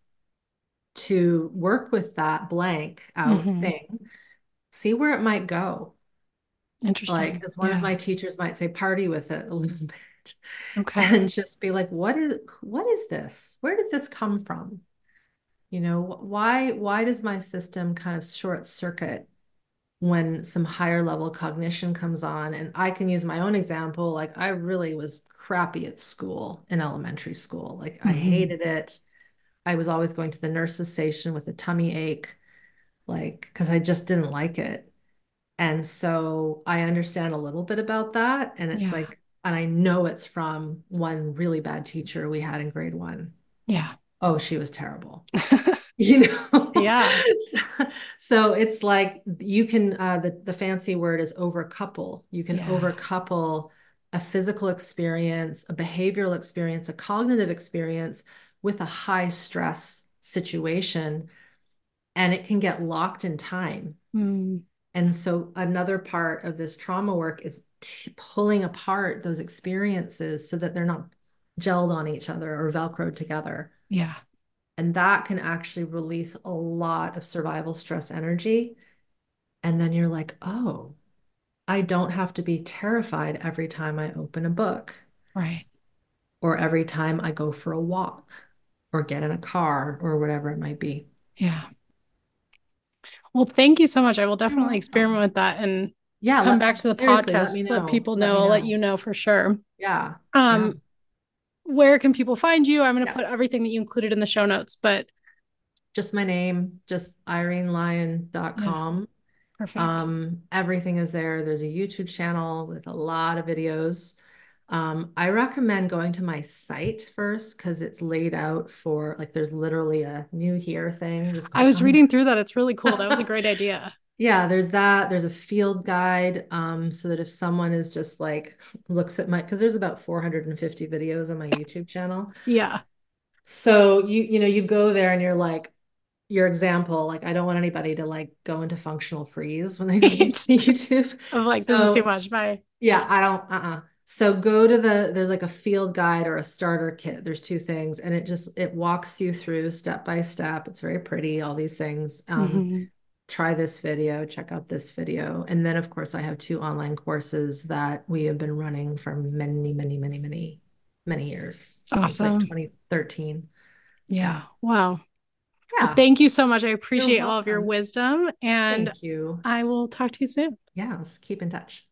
to work with that blank out Mm-hmm. thing, see where it might go. Like, Interesting. as one of Yeah. my teachers might say, party with it a little bit Okay. and just be like, what is, what is this? Where did this come from? You know, why why does my system kind of short circuit when some higher level cognition comes on? And I can use my own example. Like I really was crappy at school in elementary school. Like I Mm-hmm. hated it. I was always going to the nurse's station with a tummy ache, like, because I just didn't like it. And so I understand a little bit about that. And it's Yeah. like, and I know it's from one really bad teacher we had in grade one. Yeah. Oh, she was terrible. You know? Yeah. So, so it's like you can uh the, the fancy word is overcouple. You can Yeah. overcouple a physical experience, a behavioral experience, a cognitive experience with a high stress situation, and it can get locked in time. Mm, And so another part of this trauma work is t- pulling apart those experiences so that they're not gelled on each other or velcroed together. yeah. And that can actually release a lot of survival stress energy. And then you're like, oh, I don't have to be terrified every time I open a book Right. or every time I go for a walk or get in a car or whatever it might be. Yeah. Well, thank you so much. I will You're definitely experiment welcome. with that and Yeah, come let, back to the seriously, let me podcast, let know. people Let know. me I'll let know. you know for sure. Yeah. Yeah. Um, where can people find you? I'm going to Yeah. put everything that you included in the show notes, but Just my name, just irene lyon dot yeah, com. perfect. Um, everything is there. There's a YouTube channel with a lot of videos. Um, I recommend going to my site first because it's laid out for like there's literally a new here thing. Just I click was on reading through that. It's really cool. That was a it. great idea. Yeah, there's that. There's a field guide, um, so that if someone is just like looks at my, because there's about four hundred fifty videos on my YouTube channel. Yeah. So you you know you go there and you're like, your example, like I don't want anybody to like go into functional freeze when they go to Right. YouTube. I'm like, this is too So much. Bye. yeah, I don't, uh-uh. So go to the, there's like a field guide or a starter kit. There's two things, and it just it walks you through step by step. It's very pretty, all these things. Um, Mm-hmm. try this video, check out this video. And then of course I have two online courses that we have been running for many, many, many, many, many years. Since like Awesome. twenty thirteen. Yeah. Yeah. Wow. Well, Yeah. thank you so much. I You're appreciate all of your welcome. wisdom, and Thank you. I will talk to you soon. Yeah, let's keep in touch.